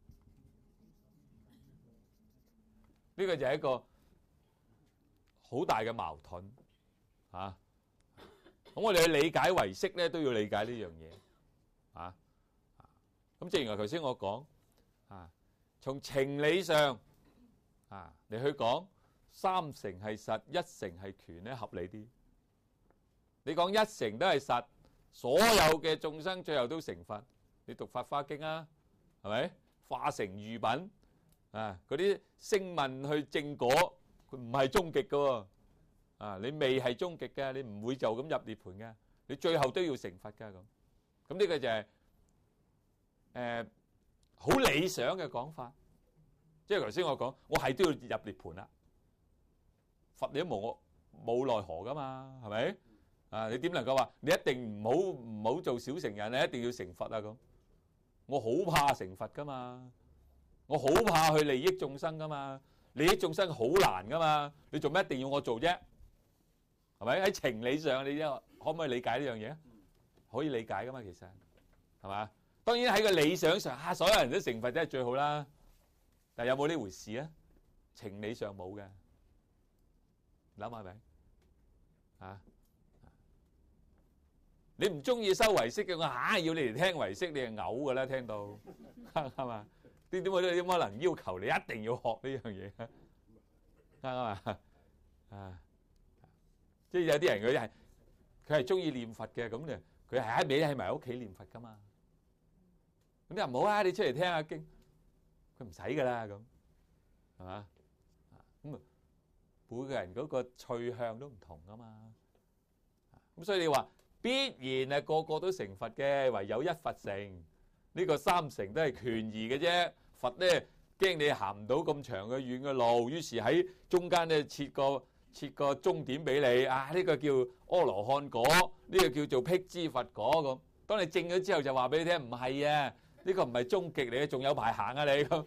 呢個就係一個好大嘅矛盾啊。咁我哋去理解唯識咧，都要理解呢樣嘢啊。咁正如頭先我講啊，從情理上啊，你去講三乘係實，一乘係權咧，合理啲。你講一乘都係實，所有嘅眾生最後都成佛。你讀《法華經》啊，係咪化成喻品啊？嗰啲聲聞去正果，佢唔係終極嘅喎。啊，你未係終極嘅，你唔會就咁入涅槃嘅，你最後都要成佛㗎咁。咁呢個就係好理想嘅講法。即係頭先我講，我係都要入涅槃啦，佛你都冇奈何㗎嘛，係咪？啊，你點能夠話你一定唔好做小乘人，你一定要成佛啊咁？我好怕成佛㗎嘛，我好怕去利益眾生㗎嘛，利益眾生好難㗎嘛，你做咩一定要我做啫？係咪？喺情理上，你可唔可以理解呢樣嘢？可以理解㗎嘛，其實係嘛？當然喺個理想上，所有人都成佛真係最好啦。但係有冇呢回事啊？情理上冇嘅，諗下係咪？啊！你唔中意修唯識嘅，我要你嚟聽唯識，你係嘔㗎啦！聽到係嘛？點可能要求你一定要學呢樣嘢啊？啱嘛？啊！即係有啲人佢係中意念佛嘅，咁佢係一味喺埋屋企念佛㗎嘛。咁你話唔好啊！你出嚟聽下經，佢唔使㗎啦，咁係嘛？咁每個人嗰個趣向都唔同㗎嘛。咁所以你話必然係個個都成佛嘅，唯有一佛成。呢個三乘都係權宜嘅啫。佛咧驚你行唔到咁長嘅遠嘅路，於是喺中間咧設個終點俾你啊！呢個叫阿羅漢果，呢個叫做辟支佛果咁。當你證咗之後，就話俾你聽，唔係啊，呢個唔係終極嚟嘅，仲有排行啊你咁。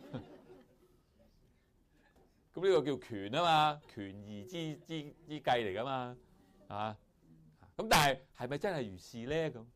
咁呢個叫權啊嘛，權宜之計嚟噶嘛，啊！咁但係咪真係如是咧？咁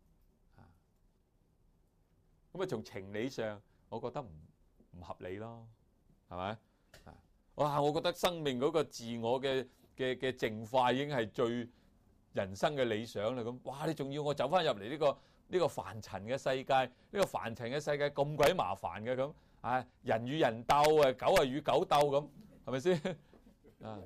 咁啊，從情理上，我覺得唔合理咯，係咪？哇！我覺得生命嗰個自我嘅淨化已經係最人生嘅理想啦。咁哇！你仲要我走翻入嚟呢個凡塵嘅世界？呢個凡塵嘅世界咁鬼麻煩嘅咁啊！人與人鬥啊，狗啊與狗鬥咁，係咪先啊？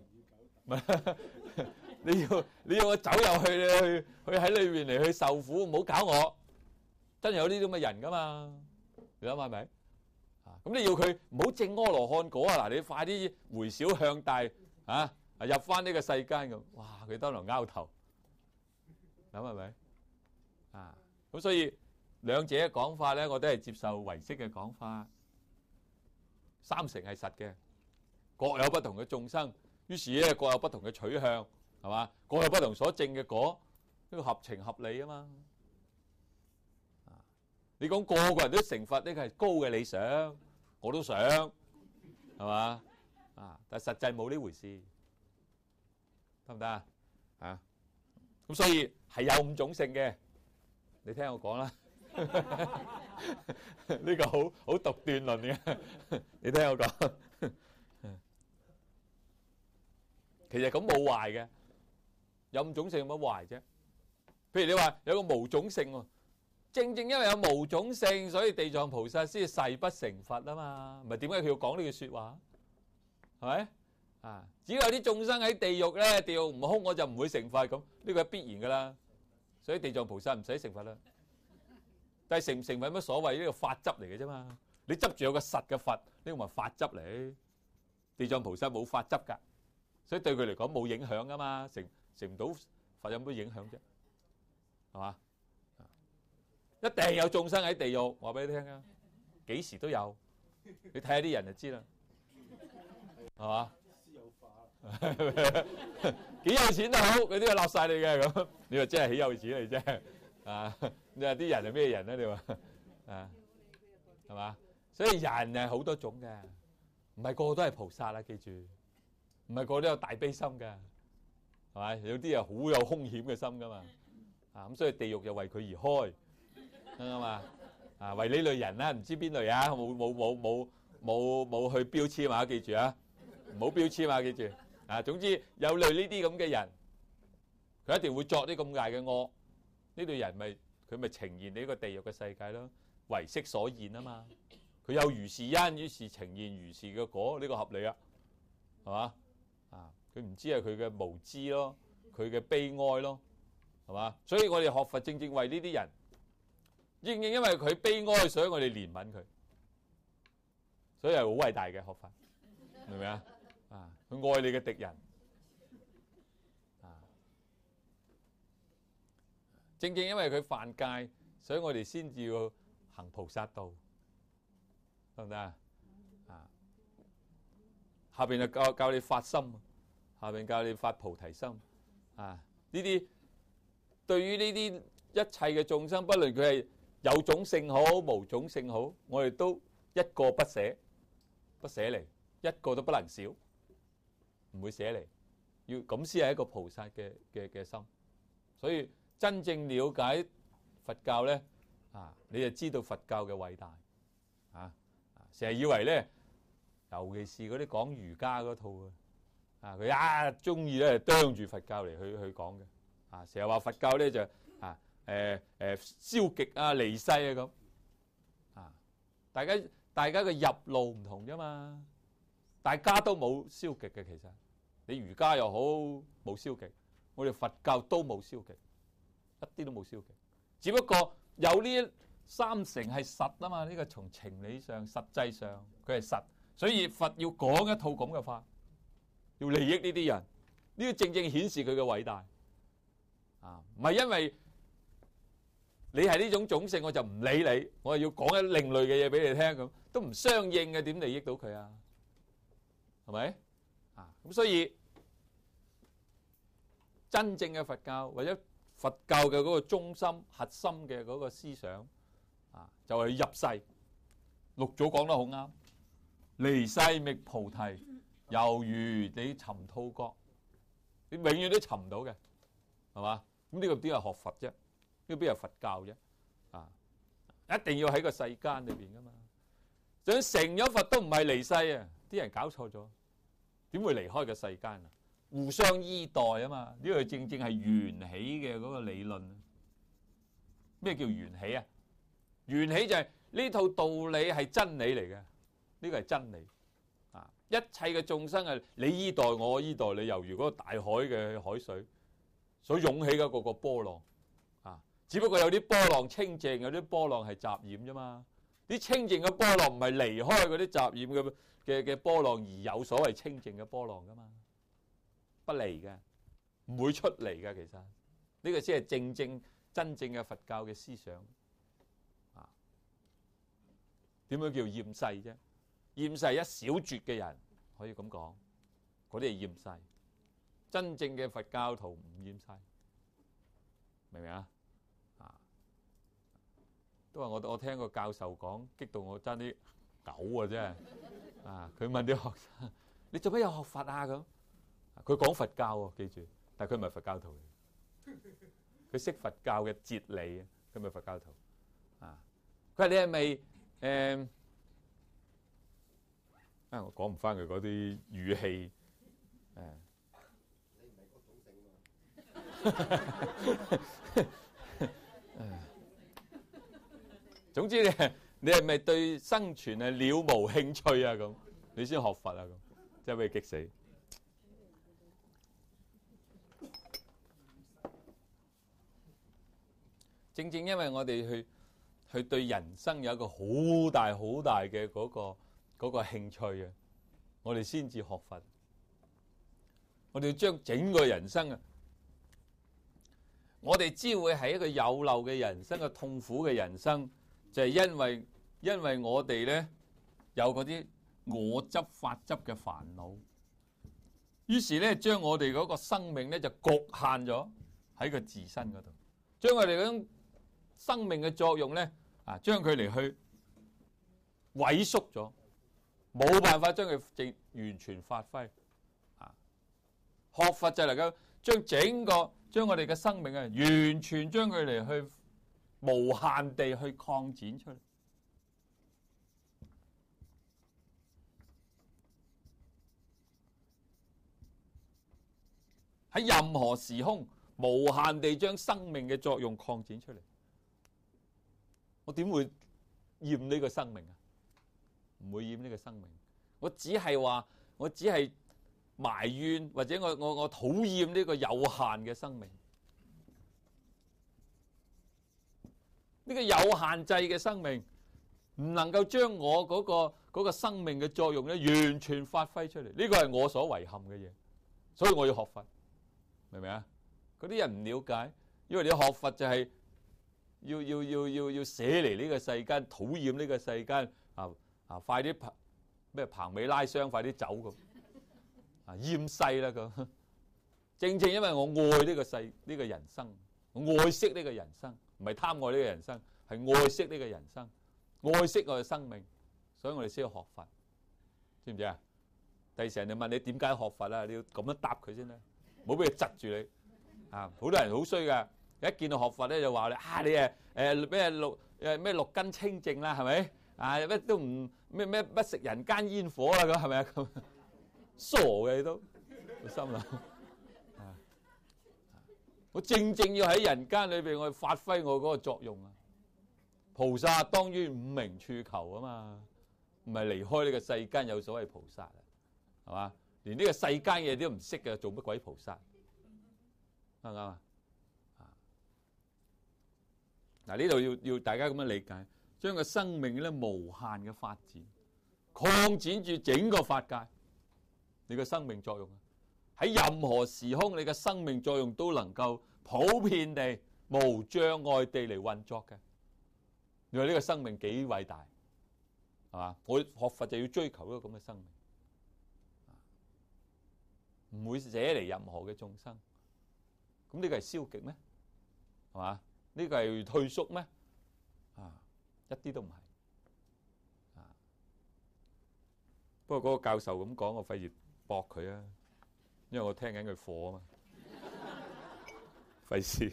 你要我走入去喺裏面嚟去受苦，唔好搞我。真係有呢啲咁嘅人噶嘛？你諗下係咪？咁你要佢唔好證阿羅漢果啊！嗱，你快啲回小向大啊，入翻呢個世間咁。哇！佢當堂拗頭，諗係咪？啊！咁所以兩者嘅講法咧，我都係接受唯識嘅講法。三乘係實嘅，各有不同嘅眾生，於是咧各有不同嘅取向，係嘛？各有不同所證嘅果，呢個合情合理啊嘛。你講個個人都成佛，呢個係高嘅理想，我都想，係嘛？啊！但係實際冇呢回事，得唔得啊？啊！咁所以係有五種性嘅，你聽我講啦。呢個好獨斷論嘅，你聽我講。其實咁冇壞嘅，有五種性有乜壞啫？譬如你話有個無種性喎。正正因為有無種性，所以地藏菩薩先誓不成佛啊嘛。唔係點解佢要講呢句説話？係咪啊？只要有啲眾生喺地獄咧，地獄唔空，我就唔會成佛咁。呢個係必然噶啦。所以地藏菩薩唔使成佛啦。但係成唔成佛有乜所謂？呢個法執嚟嘅啫嘛。你執住有個實嘅佛，呢個咪法執嚟。地藏菩薩冇法執㗎，所以對佢嚟講冇影響噶嘛。成唔到佛有乜影響啫？係嘛？一定有眾生喺地獄，話俾你聽啊！幾時都有，你睇下啲人就知啦，係嘛？私有化，幾有錢都好，佢都要立晒你嘅咁。你話真係幾有錢嚟啫？啊！你話啲人係咩人咧？你話啊，係嘛？所以人係好多種嘅， 唔係個個都係菩薩啦，記住，唔係個個都有大悲心㗎，係咪？有啲係好有兇險嘅心㗎嘛，咁所以地獄又為佢而開，啱嘛？為呢類人啦，唔知邊類啊，冇去標籤嘛，記住啊，唔好標籤啊，記住總之有類呢啲咁嘅人，佢一定會作啲咁大嘅惡，呢類人佢咪呈現呢個地獄嘅世界咯，為色所現啊嘛。佢有如是因，於是呈現如是嘅果，呢個合理啊，係嘛？佢唔知係佢嘅無知咯，佢嘅悲哀咯，係嘛？所以我哋學佛正正為呢啲人，正正因為佢悲哀，所以我哋憐憫佢，所以係好偉大嘅學法，明唔明啊？佢愛你嘅敵人，正正因為佢犯戒，所以我哋先至要行菩薩道。得唔得啊？下邊就教你發心，下邊教你發菩提心。呢啲對於呢啲一切嘅眾生，不論佢係有種性好、無種性好，我哋都一個不捨，不捨離，一個都不能少，唔會捨離。要咁先係一個菩薩嘅心。所以真正了解佛教咧，你就知道佛教嘅偉大。成日以為咧，尤其是嗰啲講儒家嗰套佢中意咧啄住佛教嚟去講嘅，成日話佛教咧就消極離世咁，大家嘅入路唔同啫嘛，大家都冇消極嘅，其實你儒家又好冇消極，我哋佛教都冇消極，一啲都冇消極，只不過有呢三成係實啊嘛，呢個從情理上、實際上佢係實，所以佛要講一套咁嘅法，要利益呢啲人，呢個正正顯示佢嘅偉大。唔係因為你係呢種種性，我就唔理你，我係要講一另類嘅嘢俾你聽，咁都唔相應嘅，點利益到佢啊？係咪？咁所以真正嘅佛教或者佛教嘅嗰個中心核心嘅嗰個思想。就係入世，六祖講得好啱，離世覓菩提，猶如你尋兔角，你永遠都尋唔到嘅，係嘛？咁呢個邊係學佛啫？呢個邊係佛教啫？一定要喺個世間裏邊噶嘛。就算成咗佛都唔係離世啊！啲人搞錯咗，點會離開個世間啊？互相依代啊嘛！呢個正正係緣起嘅嗰個理論。咩叫緣起啊？緣起就係呢套道理係真理嚟嘅，呢個係真理。一切嘅眾生係你依代我依代你，猶如嗰個大海嘅海水所湧起嘅嗰個波浪。只不過有啲波浪清淨，有啲波浪係雜染啫嘛。啲清淨嘅波浪唔係離開嗰啲雜染嘅波浪而有所謂清淨嘅波浪噶嘛，不離嘅，唔會出嚟嘅。其實呢個先係真正嘅佛教嘅思想。點樣叫厭世啫？厭世一小撮嘅人可以咁講，嗰啲係厭世。真正嘅佛教徒唔厭世，明唔明啊？都話我聽個教授講，激到我爭啲嘔啊！真係佢問啲學生：你做咩有學佛啊？咁佢講佛教喎，記住，但係佢唔係佛教徒嚟，佢識佛教嘅哲理，佢唔係佛教徒。佢話你係咪？我講唔翻佢嗰啲語氣。 你唔係嗰種性嘛？ 總之你係咪對生存係了無興趣啊？咁你先學佛啊？咁真係俾佢激死。正正因為我哋去對人生有一個好大嘅嗰個興趣啊，我哋先至學佛。我哋要將整個人生啊，我哋只會係一個有漏嘅人生，個痛苦嘅人生，就係因為我哋咧有嗰啲我執法執嘅煩惱，於是咧將我哋嗰個生命咧就局限咗喺個自身嗰度，將我哋嗰種生命嘅作用咧將佢嚟去萎縮咗， 冇辦法將佢完全發揮。學佛就能夠將我哋嘅生命完全將佢嚟去無限地去擴展出嚟。喺任何時空無限地將生命嘅作用擴展出嚟。我點會厭呢個生命啊？唔會厭呢個生命。我只係埋怨或者我討厭呢個有限嘅生命，呢個有限制嘅生命唔能夠將我嗰個生命嘅作用咧完全發揮出嚟。呢個係我所遺憾嘅嘢，所以我要學佛，明唔明啊？嗰啲人唔了解，因為你學佛就係要捨離呢個世間，討厭呢個世間快啲棚尾拉箱，快啲走咁。厭世啦咁，正因為我愛呢個人生，我愛惜呢個人生，唔係貪愛呢個人生，係愛惜呢個人生，愛惜我嘅生命，所以我哋先要學佛，知唔知啊？第時人哋問你點解學佛啊，你要咁樣答佢先啦，唔好俾佢窒住你。好多人好衰噶，一見到學佛咧就話你咩六根清淨啦，係咪？乜都唔咩不食人間煙火啦，咁係咪啊？咁傻嘅你都，我心諗，我正要喺人間裏邊，我發揮我嗰個作用啊！菩薩當於五明處求啊嘛，唔係離開呢個世間有所謂菩薩啊，係嘛？連呢個世間嘢都唔識嘅，做乜鬼菩薩？啱唔啱啊？嗱，呢度要大家咁樣理解，將個生命咧無限嘅發展，擴展住整個法界。你嘅生命作用喺任何時空，你嘅生命作用都能夠普遍地、無障礙地嚟運作嘅。你話呢個生命幾偉大，係嘛？我學佛就要追求一個咁嘅生命，唔會捨離任何嘅眾生。咁呢個係消極咩？係嘛？呢個係退縮咩？一啲都唔係。不過嗰個教授咁講，我費事駁佢啊，因為我聽緊佢課啊嘛，費事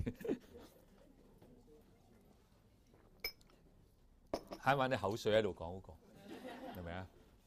慳翻啲口水喺度講嗰個，係咪啊？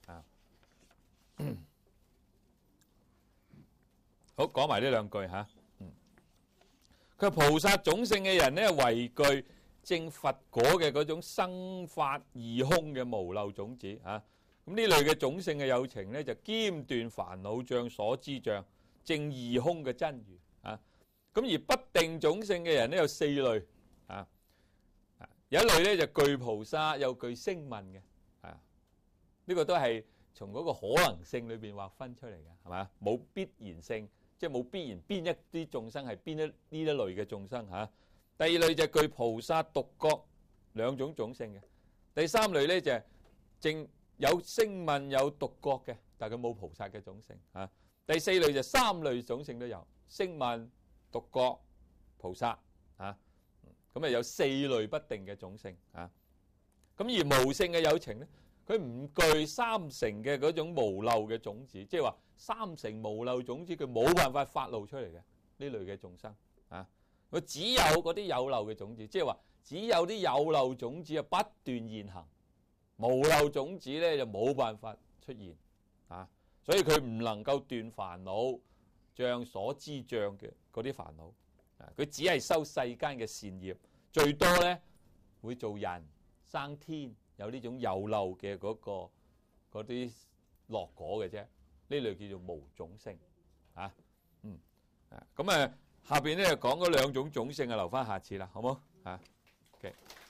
好，講埋呢兩句嚇。佢菩薩種性嘅人咧，唯具證佛果嘅嗰種生法義空嘅無漏種子嚇。咁呢類嘅種性嘅有情咧，就兼斷煩惱障、所知障，證義空嘅真如啊。咁而不定種性嘅人咧，有四類啊。有一類咧就具菩薩，又具聲聞嘅啊。呢個都係從嗰個可能性裏邊劃分出嚟嘅，係嘛？冇必然性，即係冇必然邊一啲眾生係邊呢一類嘅眾生嚇。第二類就具菩薩、獨覺兩種種性嘅。第三類咧就係證有聲聞有獨覺嘅，但係佢冇菩薩嘅種性嚇。第四類就三類種性都有，聲聞、獨覺、菩薩嚇。咁啊有四類不定嘅種性嚇。咁而無性嘅有情咧，佢唔具三乘嘅嗰種無漏嘅種子，即係話三乘無漏種子佢冇辦法發露出嚟嘅呢類嘅眾生啊。佢只有嗰啲有漏嘅種子，即係話只有啲有漏種子啊不斷現行。無漏種子咧就冇辦法出現啊，所以佢唔能夠斷煩惱障、所知障嘅嗰啲煩惱啊，佢只係修世間嘅善業，最多咧會做人生天，有呢種有漏嘅嗰啲樂果嘅啫，呢類叫做無種性啊。咁下邊咧講嗰兩種種性啊，留翻下次啦，好冇啊？OK。